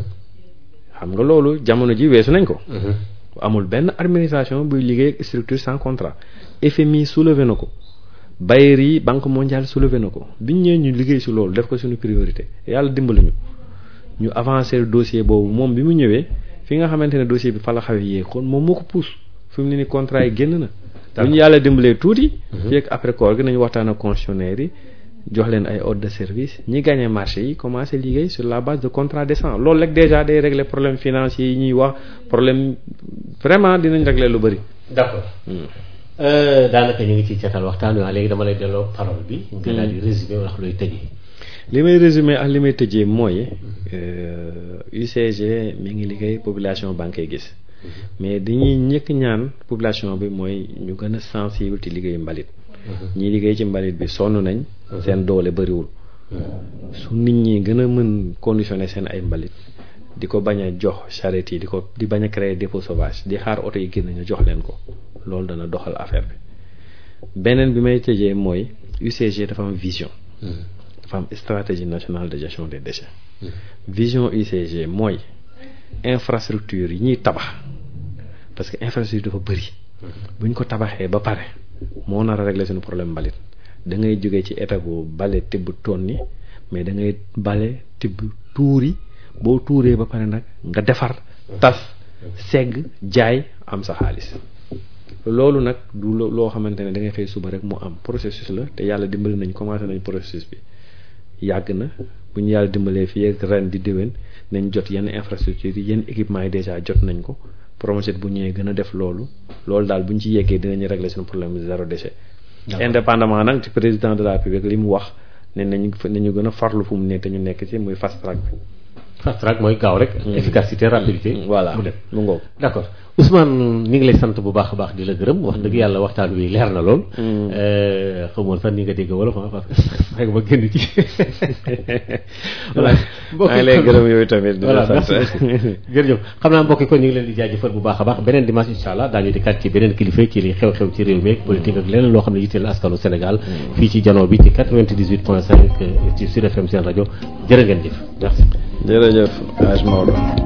xam nga loolu jamono ji weesu nañ ko. amul benn administration buy liggéey ak structure sans contrat F M I soulevé na ko bailleurs yi banque mondiale soulevé na ko bi ñu ñëwee ñu liggéey si loolu def ko suñu priorité yàlla dimbali ñu ñu avancé le dossier boobu moom bi mu ñëwee fi nga xamante ne dossier bi fa la xawee yéexoon moom moo ko pousse. fi mu ne ni contrat yi génn na. bu ñu yàlla dimbalee tuuti. fii ak après koor gi nañu waxtaan ak concessionnaire yi jox leen ay ordre de service ñi gagné marché yi commencé liggéey sur la base de contrat décent loolu rek déjà day régler problème financier yi ñuy wax problème vraiment dinañ régler lu bëri. d'accord. daanaka ñu ngi ci catal waxtaan wi léegi dama lay delloo parole bi. nga daal di résumé wax looy tëjee. li may résumé ak li may tëjee mooy U C G mi ngi liggéey population baa ngi koy gis. mais dañuy ñëkk ñaan population bi mooy ñu gën a sensible ci liggéeyu mbalit. ñi liggéey ci mbalit bi sonn nañ. seen doole bëriwul. su nit ñi gën a mën conditionner seen ay mbalit di ko bañ a jox charrette yi di ko di bañ a créer dépôt sauvage di xaar oto yi génn ñu jox leen ko loolu dana doxal affaire bi. beneen bi may tëjee mooy U C G dafa am vision. dafa am stratégie nationale de gestion des déchets. vision U C G mooy. infrastructure yi ñuy tabax parce que infrastructure dafa bëri bu ñu ko tabaxee ba pare moo nar a régler suñu problème mbalit da ngay jógee ci état bu bale tibb tonni mais da ngay bale tibb tuuri boo tuuree ba pare nag nga defar tas segg jaay am sa xaalis loolu nag du loo xamante ne da ngay xëy suba rek mu am processus la te yàlla dimbali nañ commencé nañ processus bi yàgg na bu ñu yàlla dimbalee fii ak ren di déwén nañ jot yenn infrastructure yi yenn équipement yi déjà jot nañ ko projet bu ñëwee gën a def loolu loolu daal bu ñu ci yeggee dinañu régler suñu problème zéro déchet. indépendamment nag ci président de la République li mu wax ne nañu nañu gën a farlu fu mu ne te ñu nekk ci muy fast track bi. fast track mooy gaaw rek. efficacité rapidité. voilà mu dem mu ngoog. d'accord Ousmane ñu ngi lay sant bu baax a baax di la gërëm wax dëgg yàlla waxtaan wi leer na lool. xamoon fan ni nga dégg wala parce que xëy ma génn ci. voilà maa ngi lay gërëm yooyu tamit. di la sant jërëjëf xam naa mbokk yi kon ñu ngi leen di jaajëfal bu baax a baax beneen dimanche incha allah daañu di kat ci beneen kilifa ci li xew-xew ci réew mi ak politique ak leneen loo xam ne yitteel askanu Sénégal. fii ci janoo bi ci quatre-vingt-dix-huit point cinq ci Sud F M seen rajo jërë ngeen jëf merci. jërëjëf Hadj Maodo.